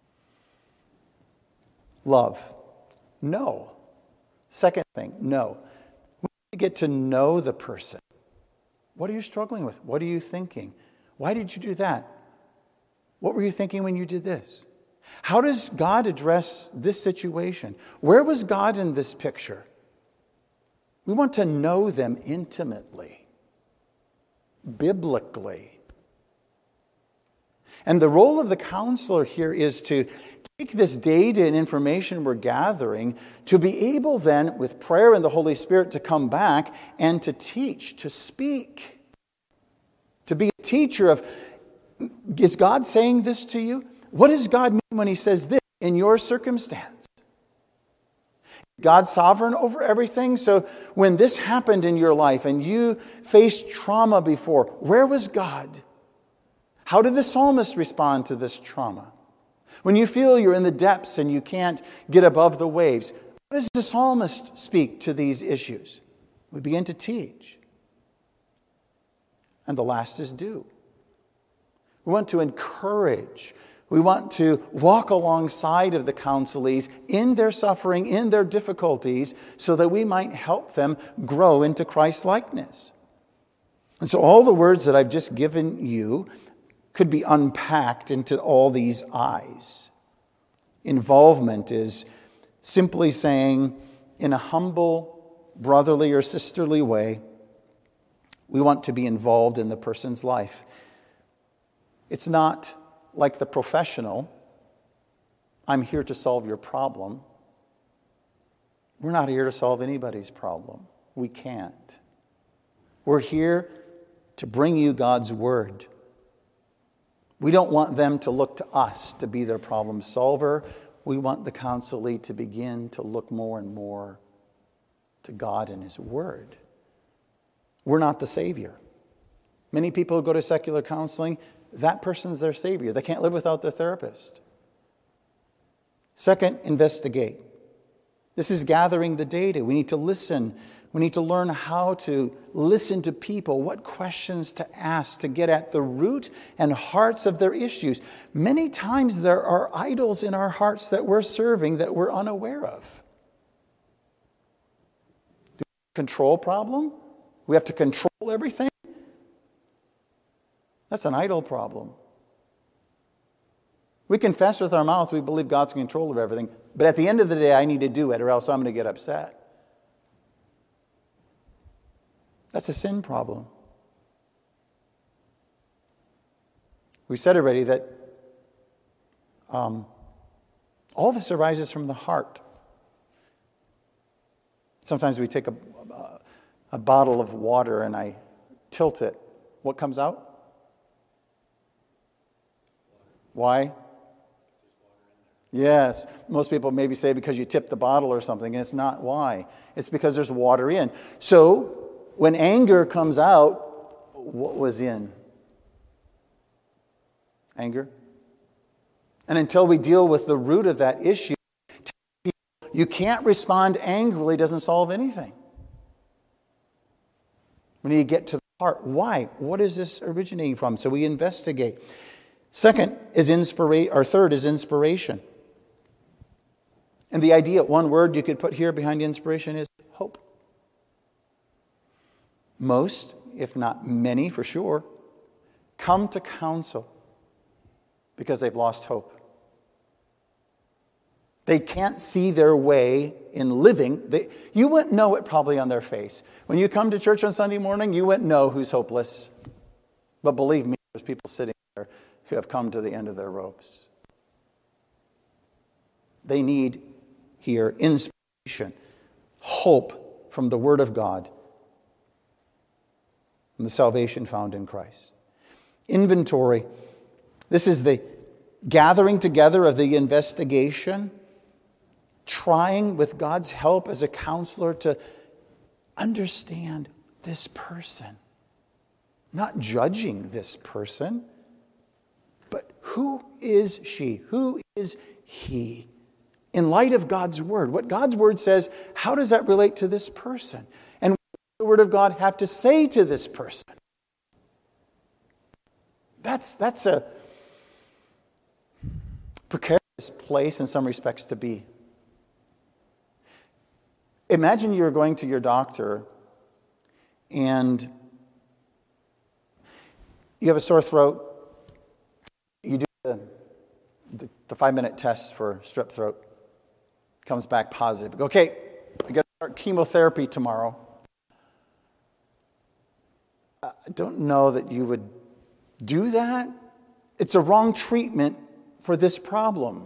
Love. Know. Second thing, know. We need to get to know the person. What are you struggling with? What are you thinking? Why did you do that? What were you thinking when you did this? How does God address this situation? Where was God in this picture? We want to know them intimately, biblically. And the role of the counselor here is to take this data and information we're gathering to be able then, with prayer and the Holy Spirit, to come back and to teach, to speak. To be a teacher of, is God saying this to you? What does God mean when he says this in your circumstance? God's sovereign over everything. So when this happened in your life and you faced trauma before, where was God? How did the psalmist respond to this trauma? When you feel you're in the depths and you can't get above the waves, how does the psalmist speak to these issues? We begin to teach. And the last is do. We want to encourage. We want to walk alongside of the counselees in their suffering, in their difficulties, so that we might help them grow into Christ-likeness. And so all the words that I've just given you could be unpacked into all these I's. Involvement is simply saying, in a humble, brotherly or sisterly way, we want to be involved in the person's life. It's not like the professional, I'm here to solve your problem. We're not here to solve anybody's problem. We can't. We're here to bring you God's word. We don't want them to look to us to be their problem solver. We want the counselee to begin to look more and more to God and His word. We're not the Savior. Many people who go to secular counseling, that person's their Savior. They can't live without their therapist. Second, investigate. This is gathering the data. We need to listen. We need to learn how to listen to people, what questions to ask to get at the root and hearts of their issues. Many times there are idols in our hearts that we're serving that we're unaware of. Do we have a control problem? We have to control everything? That's an idol problem. We confess with our mouth we believe God's in control of everything, but at the end of the day I need to do it or else I'm going to get upset. That's a sin problem. We said already that um, all this arises from the heart. Sometimes we take a, a, a bottle of water and I tilt it. What comes out? Why? Yes. Most people maybe say because you tipped the bottle or something, and it's not why. It's because there's water in. So, when anger comes out, what was in? Anger. And until we deal with the root of that issue, you can't respond angrily doesn't solve anything. We need to get to the heart. Why? What is this originating from? So we investigate. Second is inspiration, or third is inspiration. And the idea, one word you could put here behind inspiration is hope. Most, if not many for sure, come to counsel because they've lost hope. They can't see their way in living. They, you wouldn't know it probably on their face. When you come to church on Sunday morning, you wouldn't know who's hopeless. But believe me, there's people sitting there who have come to the end of their ropes. They need here inspiration, hope from the Word of God, and the salvation found in Christ. Inventory. This is the gathering together of the investigation, trying with God's help as a counselor to understand this person. Not judging this person, but who is she? Who is he? In light of God's Word, what God's Word says, how does that relate to this person? And what does the Word of God have to say to this person? That's, that's a precarious place in some respects to be. Imagine you're going to your doctor and you have a sore throat. You do the, the, the five-minute test for strep throat. Comes back positive. Okay, I got to start chemotherapy tomorrow. I don't know that you would do that. It's a wrong treatment for this problem.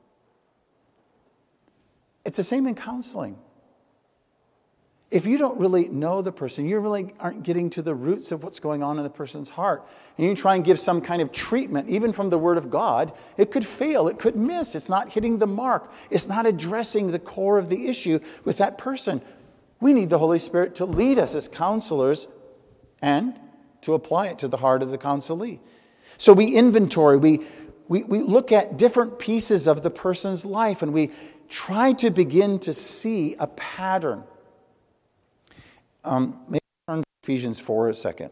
It's the same in counseling. If you don't really know the person, you really aren't getting to the roots of what's going on in the person's heart, and you try and give some kind of treatment, even from the Word of God, it could fail, it could miss, it's not hitting the mark, it's not addressing the core of the issue with that person. We need the Holy Spirit to lead us as counselors and to apply it to the heart of the counselee. So we inventory, we, we, we look at different pieces of the person's life, and we try to begin to see a pattern. Um, maybe turn to Ephesians four a second.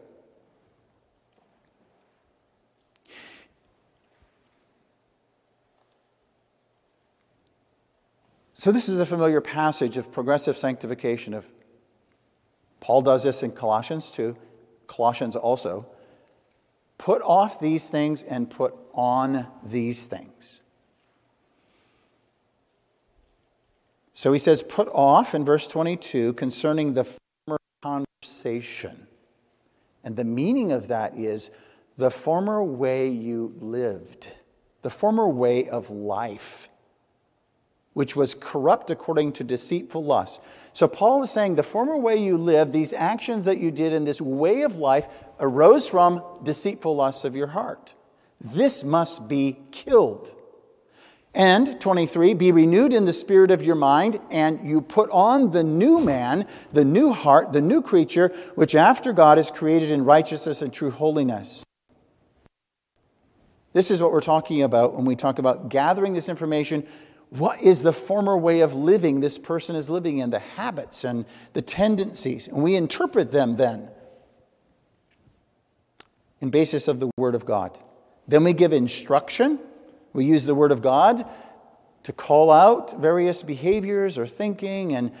So this is a familiar passage of progressive sanctification. Of Paul does this in Colossians two, Colossians also. Put off these things and put on these things. So he says, put off in verse twenty-two concerning the former conversation. And the meaning of that is the former way you lived, the former way of life, which was corrupt according to deceitful lusts. So Paul is saying the former way you lived, these actions that you did in this way of life, arose from deceitful lusts of your heart. This must be killed. And twenty-three, be renewed in the spirit of your mind, and you put on the new man, the new heart, the new creature, which after God is created in righteousness and true holiness. This is what we're talking about when we talk about gathering this information. What is the former way of living this person is living in, the habits and the tendencies? And we interpret them then in basis of the Word of God. Then we give instruction. We use the Word of God to call out various behaviors or thinking and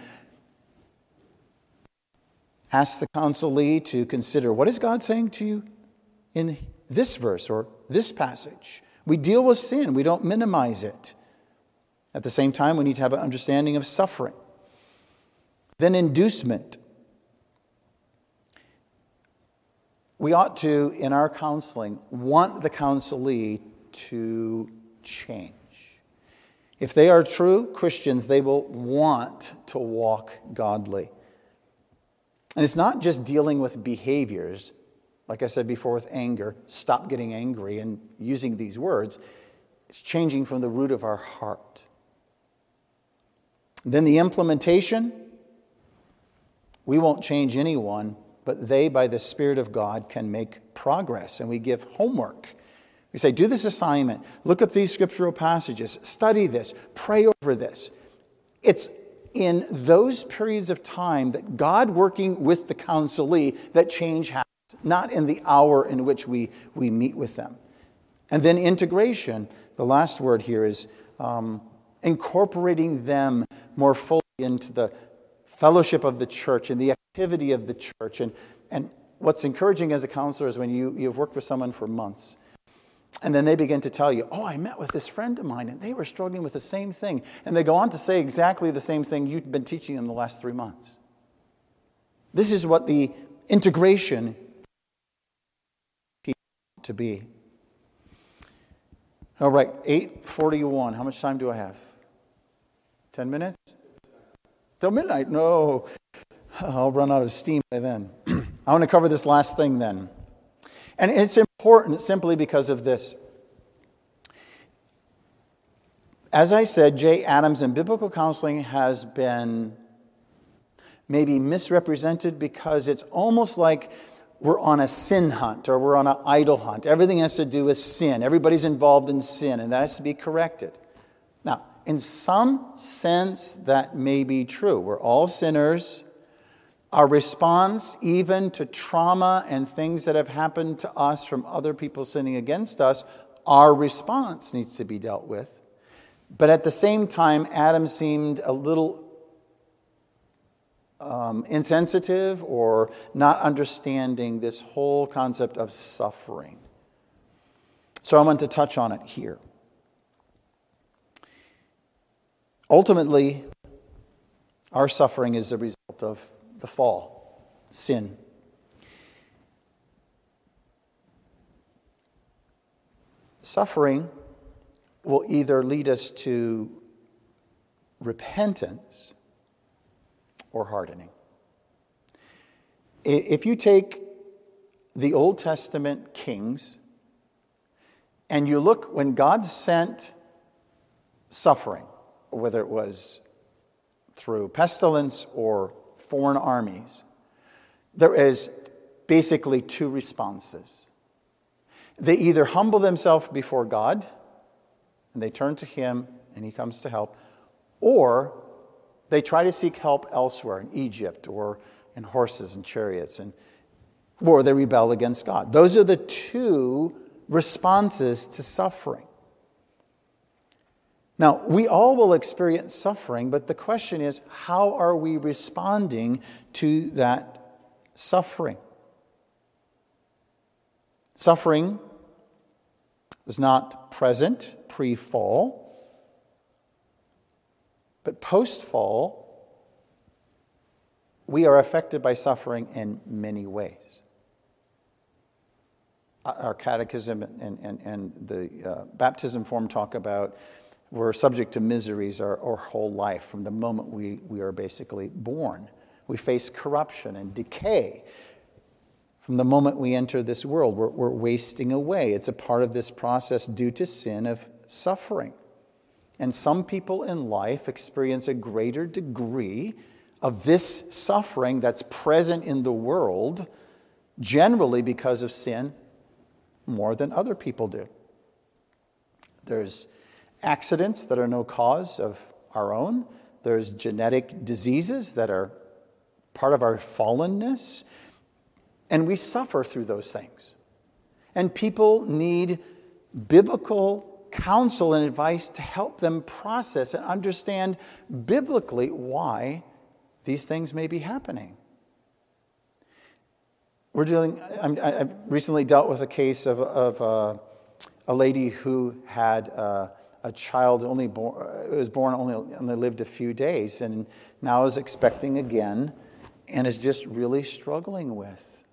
ask the counselee to consider, what is God saying to you in this verse or this passage? We deal with sin. We don't minimize it. At the same time, we need to have an understanding of suffering. Then inducement. We ought to, in our counseling, want the counselee to change. If they are true Christians, they will want to walk godly. And it's not just dealing with behaviors, like I said before with anger, stop getting angry and using these words. It's changing from the root of our heart. Then the implementation, we won't change anyone, but they, by the Spirit of God, can make progress. And we give homework. We say, do this assignment, look up these scriptural passages, study this, pray over this. It's in those periods of time that God working with the counselee that change happens, not in the hour in which we, we meet with them. And then integration, the last word here is um, incorporating them more fully into the fellowship of the church and the activity of the church. And, and what's encouraging as a counselor is when you, you've worked with someone for months, and then they begin to tell you, oh, I met with this friend of mine, and they were struggling with the same thing. And they go on to say exactly the same thing you've been teaching them the last three months. This is what the integration to be. All right, eight forty-one. How much time do I have? Ten minutes? Till midnight? No. I'll run out of steam by then. I want to cover this last thing then. And it's important simply because of this. As I said, Jay Adams in biblical counseling has been maybe misrepresented because it's almost like we're on a sin hunt or we're on an idol hunt. Everything has to do with sin. Everybody's involved in sin, and that has to be corrected. Now, in some sense, that may be true. We're all sinners. Our response, even to trauma and things that have happened to us from other people sinning against us, our response needs to be dealt with. But at the same time, Adam seemed a little um, insensitive or not understanding this whole concept of suffering. So I want to touch on it here. Ultimately, our suffering is a result of the fall, sin. Suffering will either lead us to repentance or hardening. If you take the Old Testament kings and you look when God sent suffering, whether it was through pestilence or foreign armies, there is basically two responses. They either humble themselves before God, and they turn to Him, and He comes to help, or they try to seek help elsewhere, in Egypt, or in horses and chariots, and or they rebel against God. Those are the two responses to suffering. Now, we all will experience suffering, but the question is, how are we responding to that suffering? Suffering was not present pre-fall. But post-fall, we are affected by suffering in many ways. Our catechism and, and, and the uh, baptism form talk about we're subject to miseries our, our whole life from the moment we, we are basically born. We face corruption and decay from the moment we enter this world. We're, we're wasting away. It's a part of this process due to sin of suffering. And some people in life experience a greater degree of this suffering that's present in the world, generally because of sin, more than other people do. There's accidents that are no cause of our own. There's genetic diseases that are part of our fallenness. And we suffer through those things. And people need biblical counsel and advice to help them process and understand biblically why these things may be happening. We're dealing, I, I recently dealt with a case of, of uh, a lady who had uh, a child only born, it was born only, only lived a few days, and now is expecting again and is just really struggling with.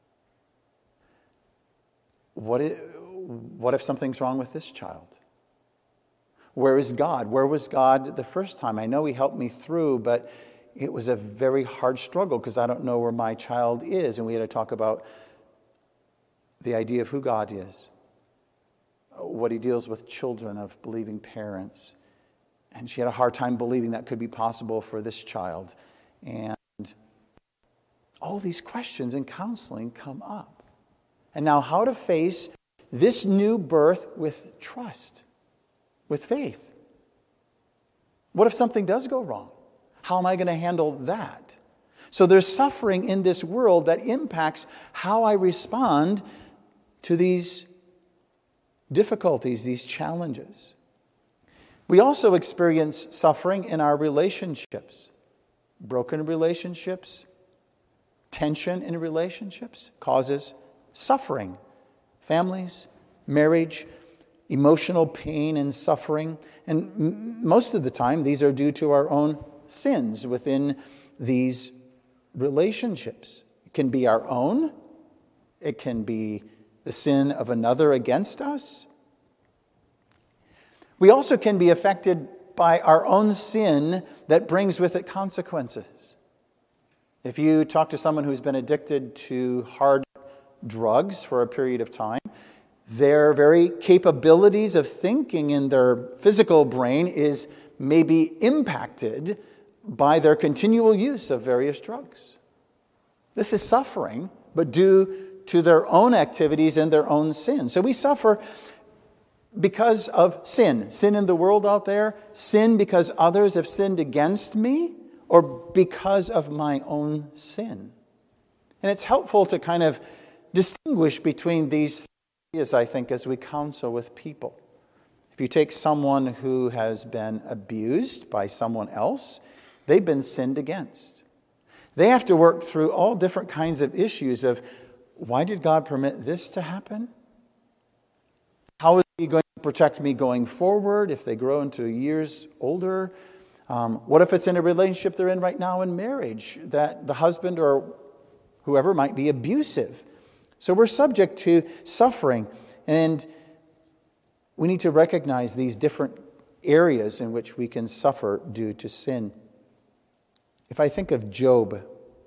What if, what if something's wrong with this child? Where is God? Where was God the first time? I know He helped me through, but it was a very hard struggle because I don't know where my child is. And we had to talk about the idea of who God is, what He deals with children of believing parents. And she had a hard time believing that could be possible for this child. And all these questions in counseling come up. And now how to face this new birth with trust, with faith. What if something does go wrong? How am I going to handle that? So there's suffering in this world that impacts how I respond to these difficulties, these challenges. We also experience suffering in our relationships. Broken relationships, tension in relationships causes suffering. Families, marriage, emotional pain and suffering. And m- most of the time, these are due to our own sins within these relationships. It can be our own. It can be the sin of another against us. We also can be affected by our own sin that brings with it consequences. If you talk to someone who's been addicted to hard drugs for a period of time, their very capabilities of thinking in their physical brain is maybe impacted by their continual use of various drugs. This is suffering, but due to their own activities and their own sin. So we suffer because of sin. Sin in the world out there, sin because others have sinned against me, or because of my own sin. And it's helpful to kind of distinguish between these areas, I think, as we counsel with people. If you take someone who has been abused by someone else, they've been sinned against. They have to work through all different kinds of issues of, why did God permit this to happen? How is He going to protect me going forward if they grow into years older? Um, what if it's in a relationship they're in right now in marriage, that the husband or whoever might be abusive? So we're subject to suffering, and we need to recognize these different areas in which we can suffer due to sin. If I think of Job,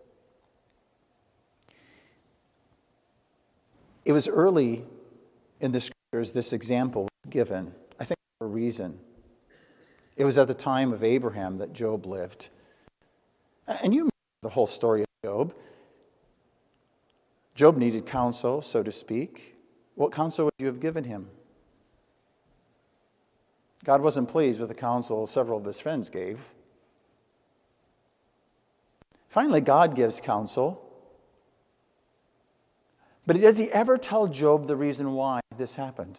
it was early in the scriptures this example was given, I think for a reason. It was at the time of Abraham that Job lived. And you remember the whole story of Job. Job needed counsel, so to speak. What counsel would you have given him? God wasn't pleased with the counsel several of his friends gave. Finally, God gives counsel. But does He ever tell Job the reason why this happened?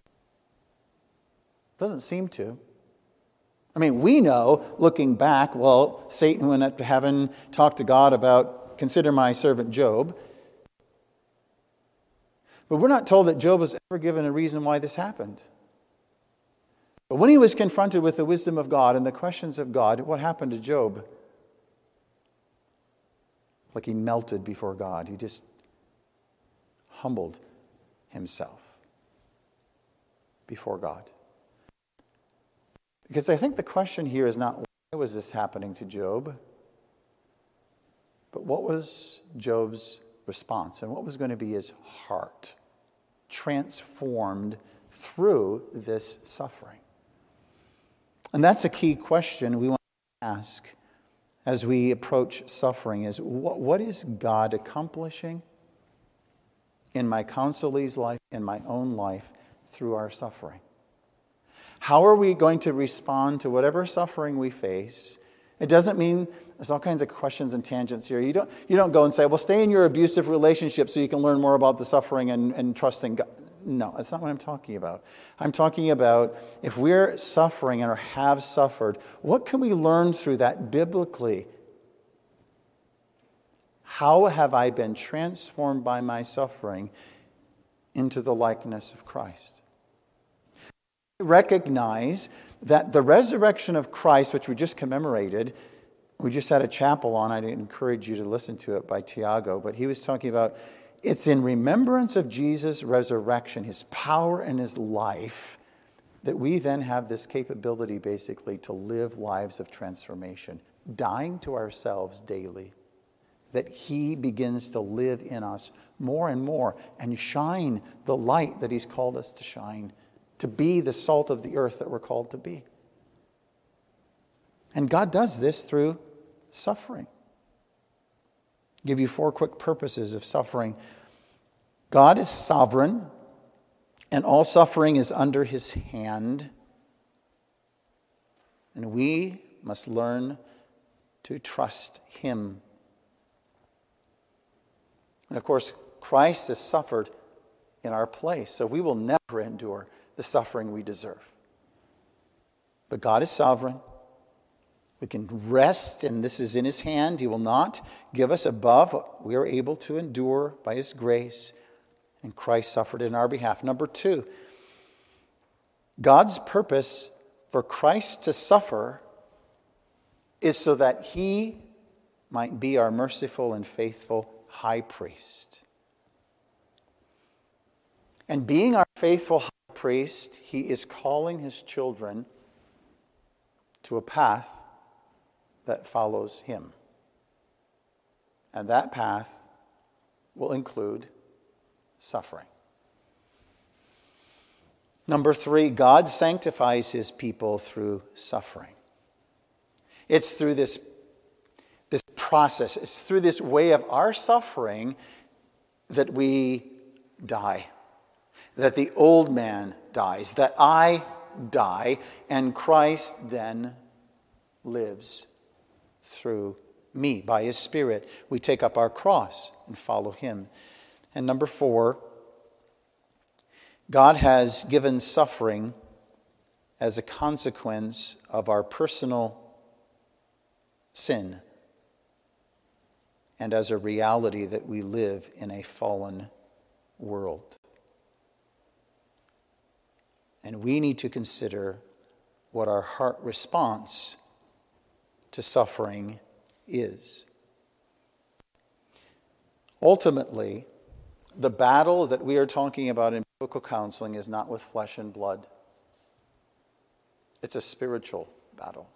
Doesn't seem to. I mean, we know, looking back, well, Satan went up to heaven, talked to God about, consider my servant Job. But we're not told that Job was ever given a reason why this happened. But when he was confronted with the wisdom of God and the questions of God, what happened to Job? Like he melted before God. He just humbled himself before God. Because I think the question here is not why was this happening to Job, but what was Job's response and what was going to be his heart transformed through this suffering? And that's a key question we want to ask as we approach suffering is what, what is God accomplishing in my counselee's life, in my own life, through our suffering? How are we going to respond to whatever suffering we face? It doesn't mean there's all kinds of questions and tangents here. You don't, you don't go and say, well, stay in your abusive relationship so you can learn more about the suffering and, and trusting God. No, that's not what I'm talking about. I'm talking about if we're suffering or have suffered, what can we learn through that biblically? How have I been transformed by my suffering into the likeness of Christ? Recognize that the resurrection of Christ, which we just commemorated, we just had a chapel on, I'd encourage you to listen to it, by Tiago, but he was talking about it's in remembrance of Jesus' resurrection, his power and his life, that we then have this capability basically to live lives of transformation, dying to ourselves daily, that he begins to live in us more and more and shine the light that he's called us to shine, to be the salt of the earth that we're called to be. And God does this through suffering. I'll give you four quick purposes of suffering. God is sovereign, and all suffering is under his hand. And we must learn to trust him. And of course, Christ has suffered in our place, so we will never endure the suffering we deserve. But God is sovereign. We can rest, and this is in his hand. He will not give us above what we are able to endure by his grace. And Christ suffered in our behalf. Number two, God's purpose for Christ to suffer is so that he might be our merciful and faithful high priest. And being our faithful high priest, he is calling his children to a path that follows him. And that path will include suffering. Number three, God sanctifies his people through suffering. It's through this, this process, it's through this way of our suffering that we die, that the old man dies, that I die, and Christ then lives through me. By his Spirit, we take up our cross and follow him. And number four, God has given suffering as a consequence of our personal sin and as a reality that we live in a fallen world. And we need to consider what our heart response to suffering is. Ultimately, the battle that we are talking about in biblical counseling is not with flesh and blood. It's a spiritual battle.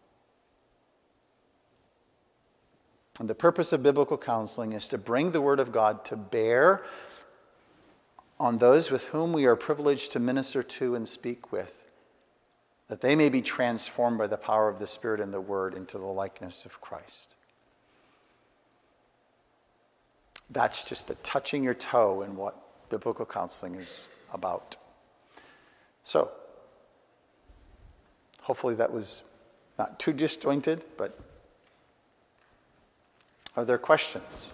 And the purpose of biblical counseling is to bring the Word of God to bear on those with whom we are privileged to minister to and speak with, that they may be transformed by the power of the Spirit and the Word into the likeness of Christ. That's just a touching your toe in what biblical counseling is about. So, hopefully that was not too disjointed, but are there questions?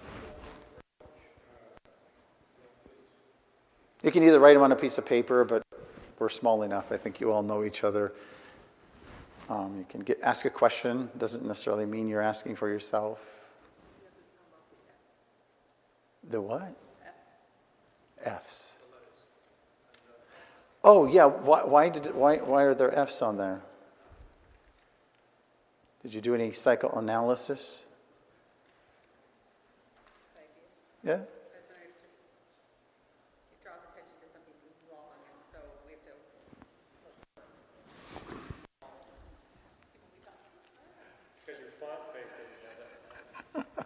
You can either write them on a piece of paper, but we're small enough. I think you all know each other. Um, you can get, ask a question. Doesn't necessarily mean you're asking for yourself. The what? F's. Oh, yeah, why, why, did, why, why are there F's on there? Did you do any psychoanalysis? Yeah? It draws attention to something wrong, and so we have to. Because your font face doesn't have that.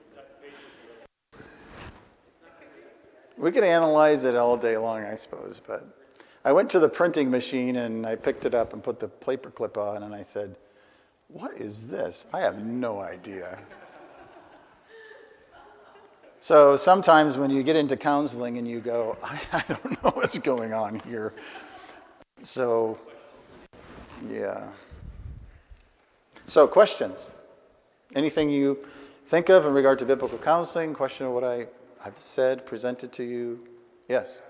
We could analyze it all day long, I suppose, but I went to the printing machine and I picked it up and put the paper clip on and I said, what is this? I have no idea. So sometimes when you get into counseling and you go, I, I don't know what's going on here. So, yeah. So questions? Anything you think of in regard to biblical counseling? Question of what I, I've said, presented to you? Yes?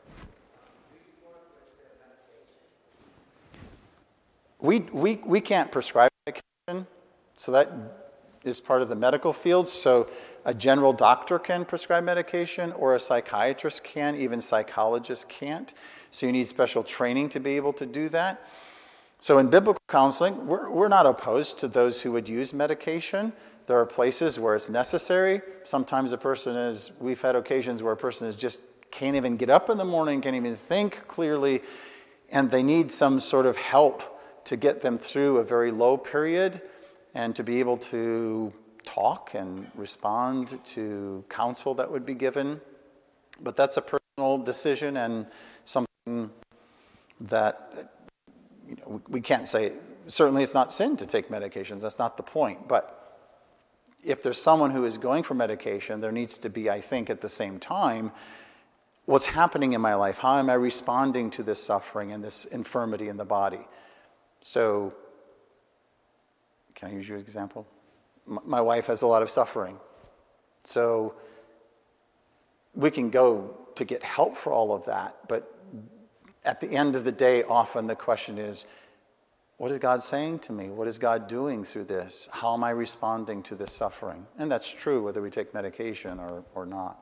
We, we, we can't prescribe medication, so that is part of the medical field. So a general doctor can prescribe medication, or a psychiatrist can, even psychologists can't. So you need special training to be able to do that. So in biblical counseling, we're, we're not opposed to those who would use medication. There are places where it's necessary. Sometimes a person is, we've had occasions where a person is just can't even get up in the morning, can't even think clearly, and they need some sort of help to get them through a very low period and to be able to talk and respond to counsel that would be given. But that's a personal decision and something that, you know, we can't say, certainly it's not sin to take medications, that's not the point. But if there's someone who is going for medication, there needs to be, I think, at the same time, what's happening in my life? How am I responding to this suffering and this infirmity in the body? So, can I use your example? My wife has a lot of suffering. So, we can go to get help for all of that, but at the end of the day, often the question is, what is God saying to me? What is God doing through this? How am I responding to this suffering? And that's true whether we take medication or, or not.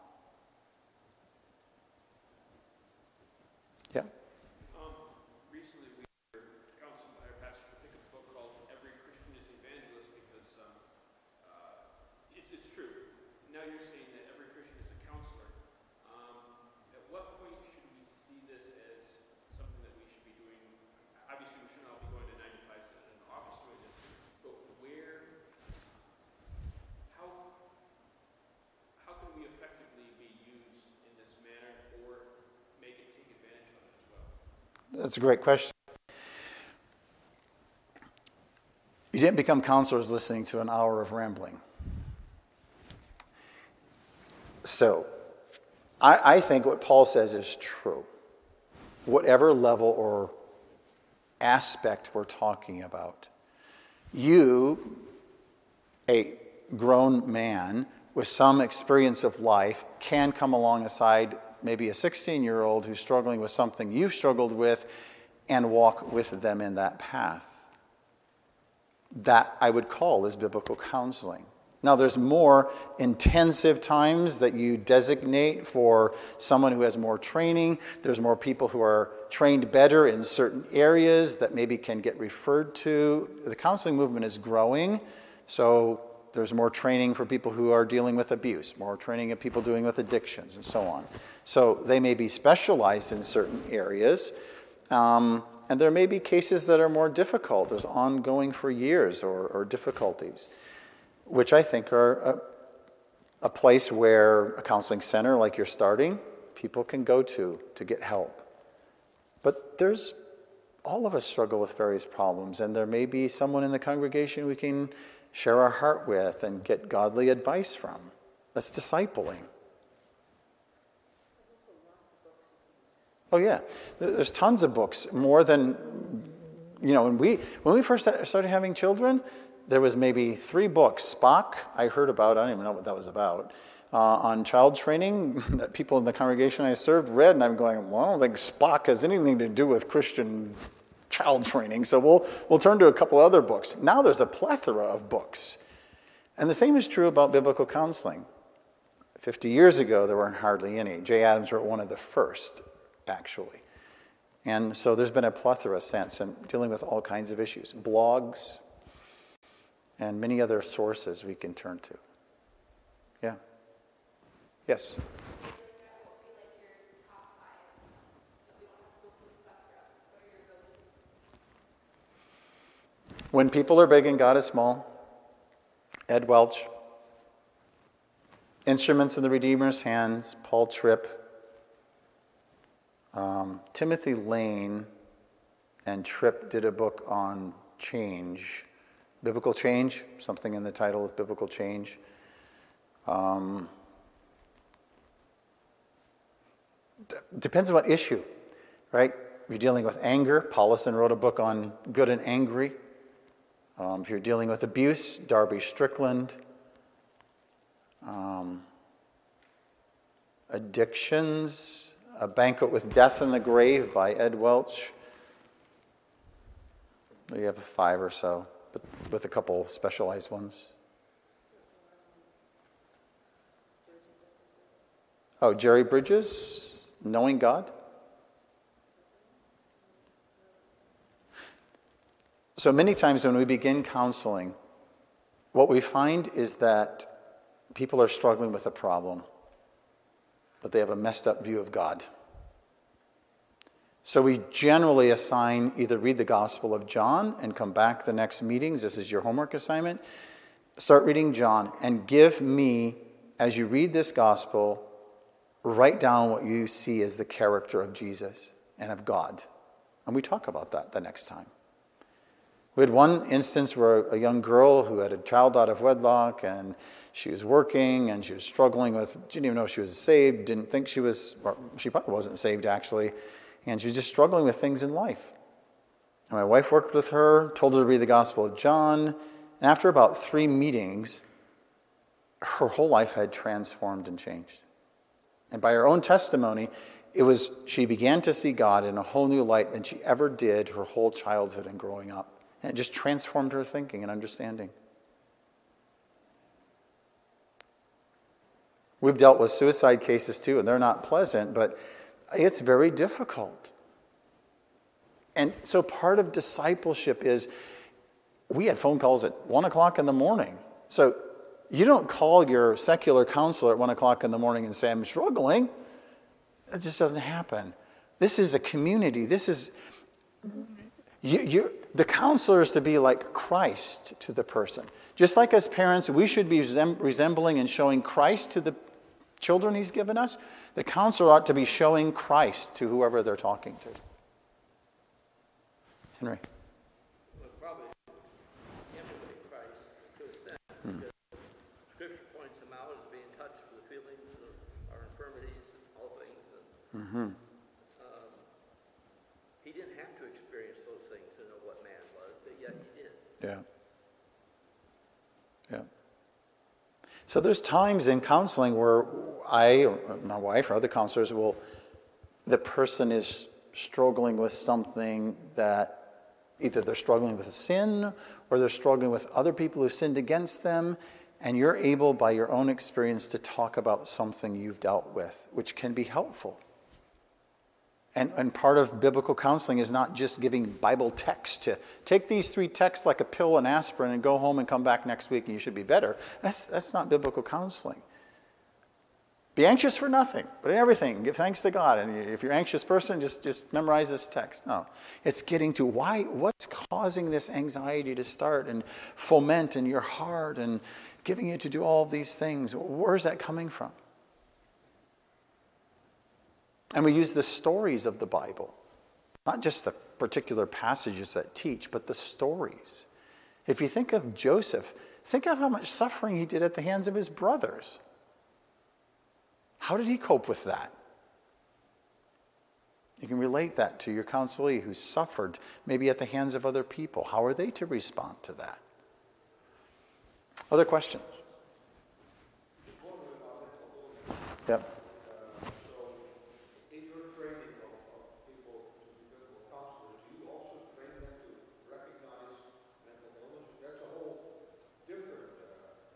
Yeah? Um, recently we were counseled by our pastor to pick up a book called Every Christian is an Evangelist because um, uh, it's, it's true. Now you're saying that every Christian is a counselor. Um, at what point should we see this as something that we should be doing? Obviously, we shouldn't all be going to ninety-five cent in an office doing this, but where, how, how can we effectively be used in this manner or make it take advantage of it as well? That's a great question. You didn't become counselors listening to an hour of rambling. So, I, I think what Paul says is true. Whatever level or aspect we're talking about, you, a grown man with some experience of life, can come alongside maybe a sixteen-year-old who's struggling with something you've struggled with and walk with them in that path. That I would call is biblical counseling. Now, there's more intensive times that you designate for someone who has more training. There's more people who are trained better in certain areas that maybe can get referred to. The counseling movement is growing, so there's more training for people who are dealing with abuse, more training of people dealing with addictions, and so on. So they may be specialized in certain areas, um, and there may be cases that are more difficult. There's ongoing for years or, or difficulties, which I think are a, a place where a counseling center like you're starting, people can go to to get help. But there's, all of us struggle with various problems, and there may be someone in the congregation we can share our heart with and get godly advice from. That's discipling. Oh yeah, there's tons of books, more than, you know, when we, when we first started having children, there was maybe three books. Spock, I heard about, I don't even know what that was about, uh, on child training that people in the congregation I served read, and I'm going, well, I don't think Spock has anything to do with Christian child training, so we'll, we'll turn to a couple other books. Now there's a plethora of books. And the same is true about biblical counseling. Fifty years ago, there weren't hardly any. Jay Adams wrote one of the first, actually. And so there's been a plethora since in dealing with all kinds of issues, blogs, and many other sources we can turn to. Yeah. Yes. When People Are Big and God Is Small, Ed Welch. Instruments in the Redeemer's Hands, Paul Tripp. Um, Timothy Lane and Tripp did a book on change, biblical change, something in the title is biblical change. Um, d- depends on what issue, right? If you're dealing with anger, Paulison wrote a book on good and angry. Um, if you're dealing with abuse, Darby Strickland. Um, addictions, A Banquet with Death in the Grave by Ed Welch. You have five or so, but with a couple specialized ones. Oh, Jerry Bridges, Knowing God. So many times when we begin counseling, what we find is that people are struggling with a problem, but they have a messed up view of God. So we generally assign either read the Gospel of John and come back the next meetings. This is your homework assignment. Start reading John and give me, as you read this Gospel, write down what you see as the character of Jesus and of God. And we talk about that the next time. We had one instance where a young girl who had a child out of wedlock and she was working and she was struggling with, she didn't even know she was saved, didn't think she was, or she probably wasn't saved actually, and she was just struggling with things in life. And my wife worked with her, told her to read the Gospel of John, and after about three meetings, her whole life had transformed and changed. And by her own testimony, it was, she began to see God in a whole new light than she ever did her whole childhood and growing up. And it just transformed her thinking and understanding. We've dealt with suicide cases too, and they're not pleasant, but it's very difficult. And so part of discipleship is, we had phone calls at one o'clock in the morning. So you don't call your secular counselor at one o'clock in the morning and say, I'm struggling. It just doesn't happen. This is a community. This is, you, you, the counselor is to be like Christ to the person. Just like as parents, we should be resembling and showing Christ to the children he's given us. The counselor ought to be showing Christ to whoever they're talking to. Henry. Well, probably emulate Christ to an extent, because Scripture points him out as being in touch with the feelings of our infirmities and all things. And, Mm-hmm. um, he didn't have to experience those things to know what man was, but yet he did. Yeah. Yeah. So there's times in counseling where I, or my wife, or other counselors will, the person is struggling with something that either they're struggling with a sin or they're struggling with other people who've sinned against them, and you're able by your own experience to talk about something you've dealt with, which can be helpful. And, and part of biblical counseling is not just giving Bible texts to take these three texts like a pill and aspirin and go home and come back next week and you should be better. That's, that's not biblical counseling. Be anxious for nothing, but in everything, give thanks to God. And if you're an anxious person, just, just memorize this text. No, it's getting to why, what's causing this anxiety to start and foment in your heart and giving you to do all of these things. Where's that coming from? And we use the stories of the Bible, not just the particular passages that teach, but the stories. If you think of Joseph, think of how much suffering he did at the hands of his brothers. How did he cope with that? You can relate that to your counselee who suffered maybe at the hands of other people. How are they to respond to that? Other questions? Yep.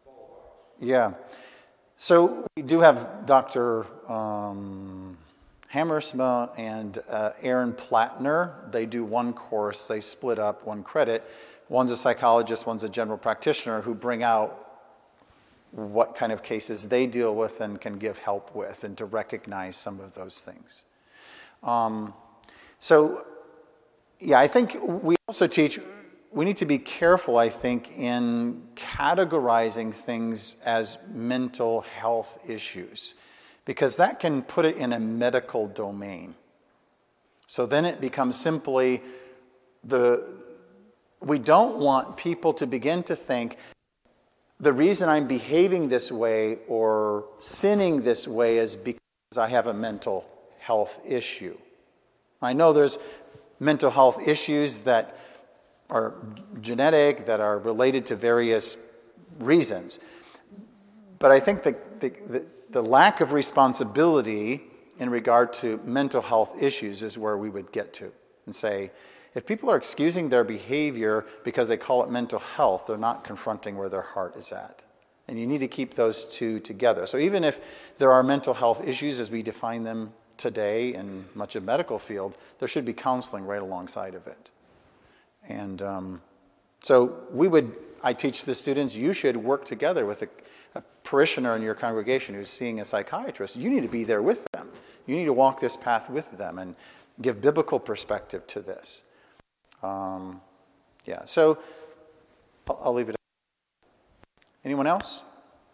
Yeah. So we do have Doctor Um, Hammersma and uh, Aaron Plattner, they do one course, they split up one credit. One's a psychologist, one's a general practitioner who bring out what kind of cases they deal with and can give help with, and to recognize some of those things. Um, so, yeah, I think we also teach, we need to be careful, I think, in categorizing things as mental health issues, because that can put it in a medical domain. So then it becomes simply the, we don't want people to begin to think, the reason I'm behaving this way or sinning this way is because I have a mental health issue. I know there's mental health issues that are genetic, that are related to various reasons. But I think the, the, the, the lack of responsibility in regard to mental health issues is where we would get to and say, if people are excusing their behavior because they call it mental health, they're not confronting where their heart is at. And you need to keep those two together. So even if there are mental health issues as we define them today in much of the medical field, there should be counseling right alongside of it. And um, so we would, I teach the students, you should work together with a, a parishioner in your congregation who's seeing a psychiatrist. You need to be there with them. You need to walk this path with them and give biblical perspective to this. Um, yeah, so I'll, I'll leave it. Anyone else?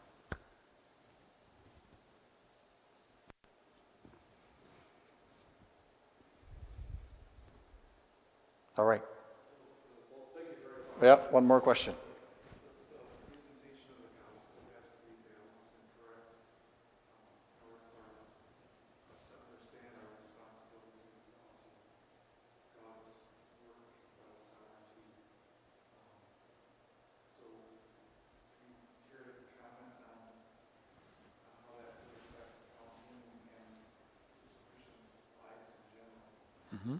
All right. Yeah, one more question. Mm-hmm.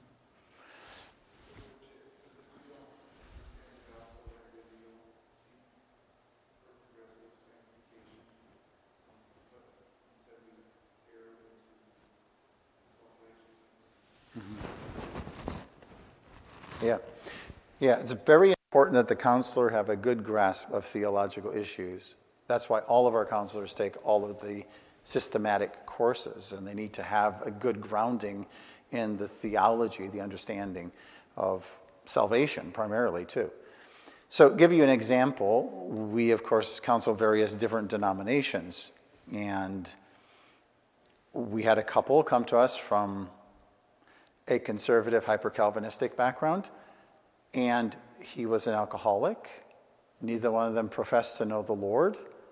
Yeah. Yeah, it's very important that the counselor have a good grasp of theological issues. That's why all of our counselors take all of the systematic courses, and they need to have a good grounding in the theology, the understanding of salvation primarily too. So give you an example, we of course counsel various different denominations, and we had a couple come to us from a conservative hyper-Calvinistic background, and he was an alcoholic. Neither one of them professed to know the Lord.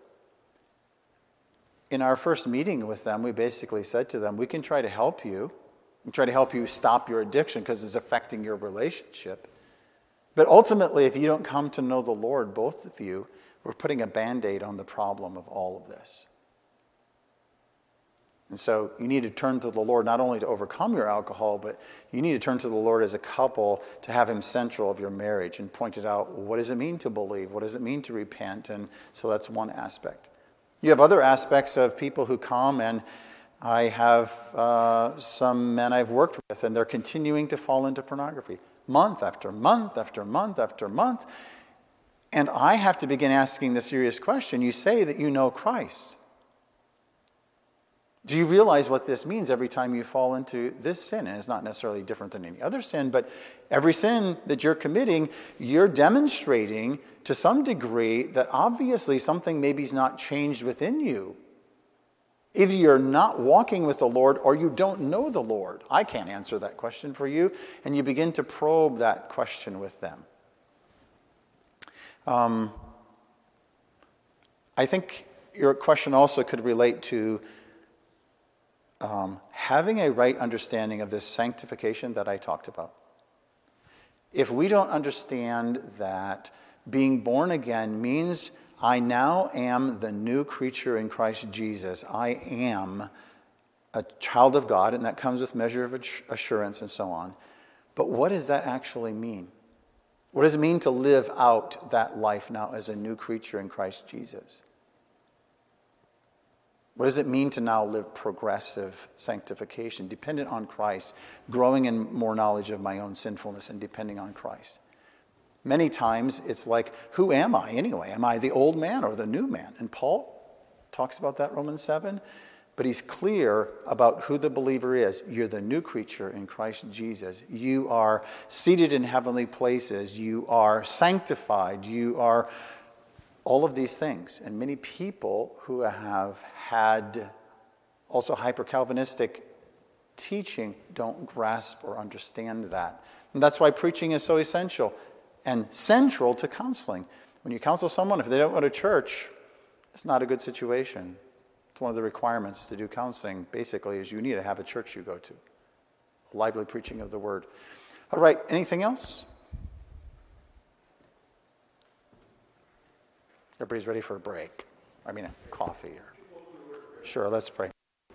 In our first meeting with them, we basically said to them, we can try to help you, and try to help you stop your addiction because it's affecting your relationship. But ultimately, if you don't come to know the Lord, both of you, we're putting a Band-Aid on the problem of all of this. And so you need to turn to the Lord not only to overcome your alcohol, but you need to turn to the Lord as a couple to have him central of your marriage and point it out, what does it mean to believe? What does it mean to repent? And so that's one aspect. You have other aspects of people who come, and I have uh, some men I've worked with, and they're continuing to fall into pornography month after month after month after month. And I have to begin asking the serious question. You say that you know Christ. Do you realize what this means every time you fall into this sin? And it's not necessarily different than any other sin, but every sin that you're committing, you're demonstrating to some degree that obviously something maybe is not changed within you. Either you're not walking with the Lord or you don't know the Lord. I can't answer that question for you. And you begin to probe that question with them. Um, I think your question also could relate to Um, having a right understanding of this sanctification that I talked about. If we don't understand that being born again means I now am the new creature in Christ Jesus, I am a child of God, and that comes with measure of assurance and so on. But what does that actually mean? What does it mean to live out that life now as a new creature in Christ Jesus? What does it mean to now live progressive sanctification, dependent on Christ, growing in more knowledge of my own sinfulness and depending on Christ? Many times it's like, who am I anyway? Am I the old man or the new man? And Paul talks about that, Romans seven. But he's clear about who the believer is. You're the new creature in Christ Jesus. You are seated in heavenly places. You are sanctified. You are all of these things. And many people who have had also hyper-Calvinistic teaching don't grasp or understand that. And that's why preaching is so essential and central to counseling. When you counsel someone, if they don't go to church, it's not a good situation. It's one of the requirements to do counseling, basically, is you need to have a church you go to. A lively preaching of the word. All right, anything else? Everybody's ready for a break. I mean, a coffee. Or... Sure, let's pray.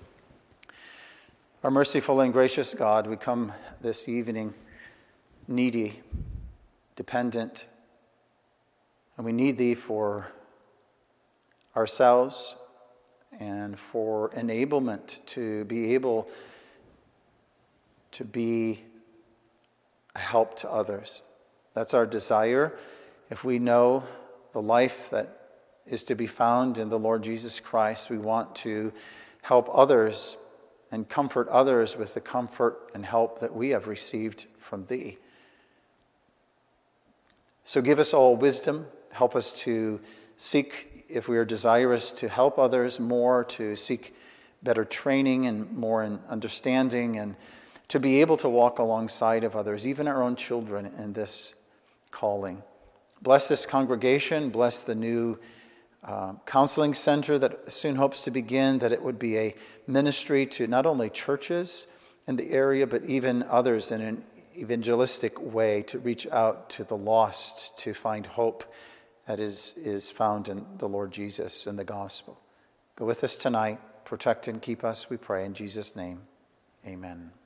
Our merciful and gracious God, we come this evening needy, dependent, and we need Thee for ourselves and for enablement to be able to be a help to others. That's our desire. If we know the life that is to be found in the Lord Jesus Christ, we want to help others and comfort others with the comfort and help that we have received from Thee. So give us all wisdom. Help us to seek, if we are desirous to help others more, to seek better training and more in understanding, and to be able to walk alongside of others, even our own children, in this calling. Bless this congregation. Bless the new uh, counseling center that soon hopes to begin, that it would be a ministry to not only churches in the area, but even others in an evangelistic way, to reach out to the lost, to find hope that is, is found in the Lord Jesus and the gospel. Go with us tonight. Protect and keep us, we pray in Jesus' name. Amen.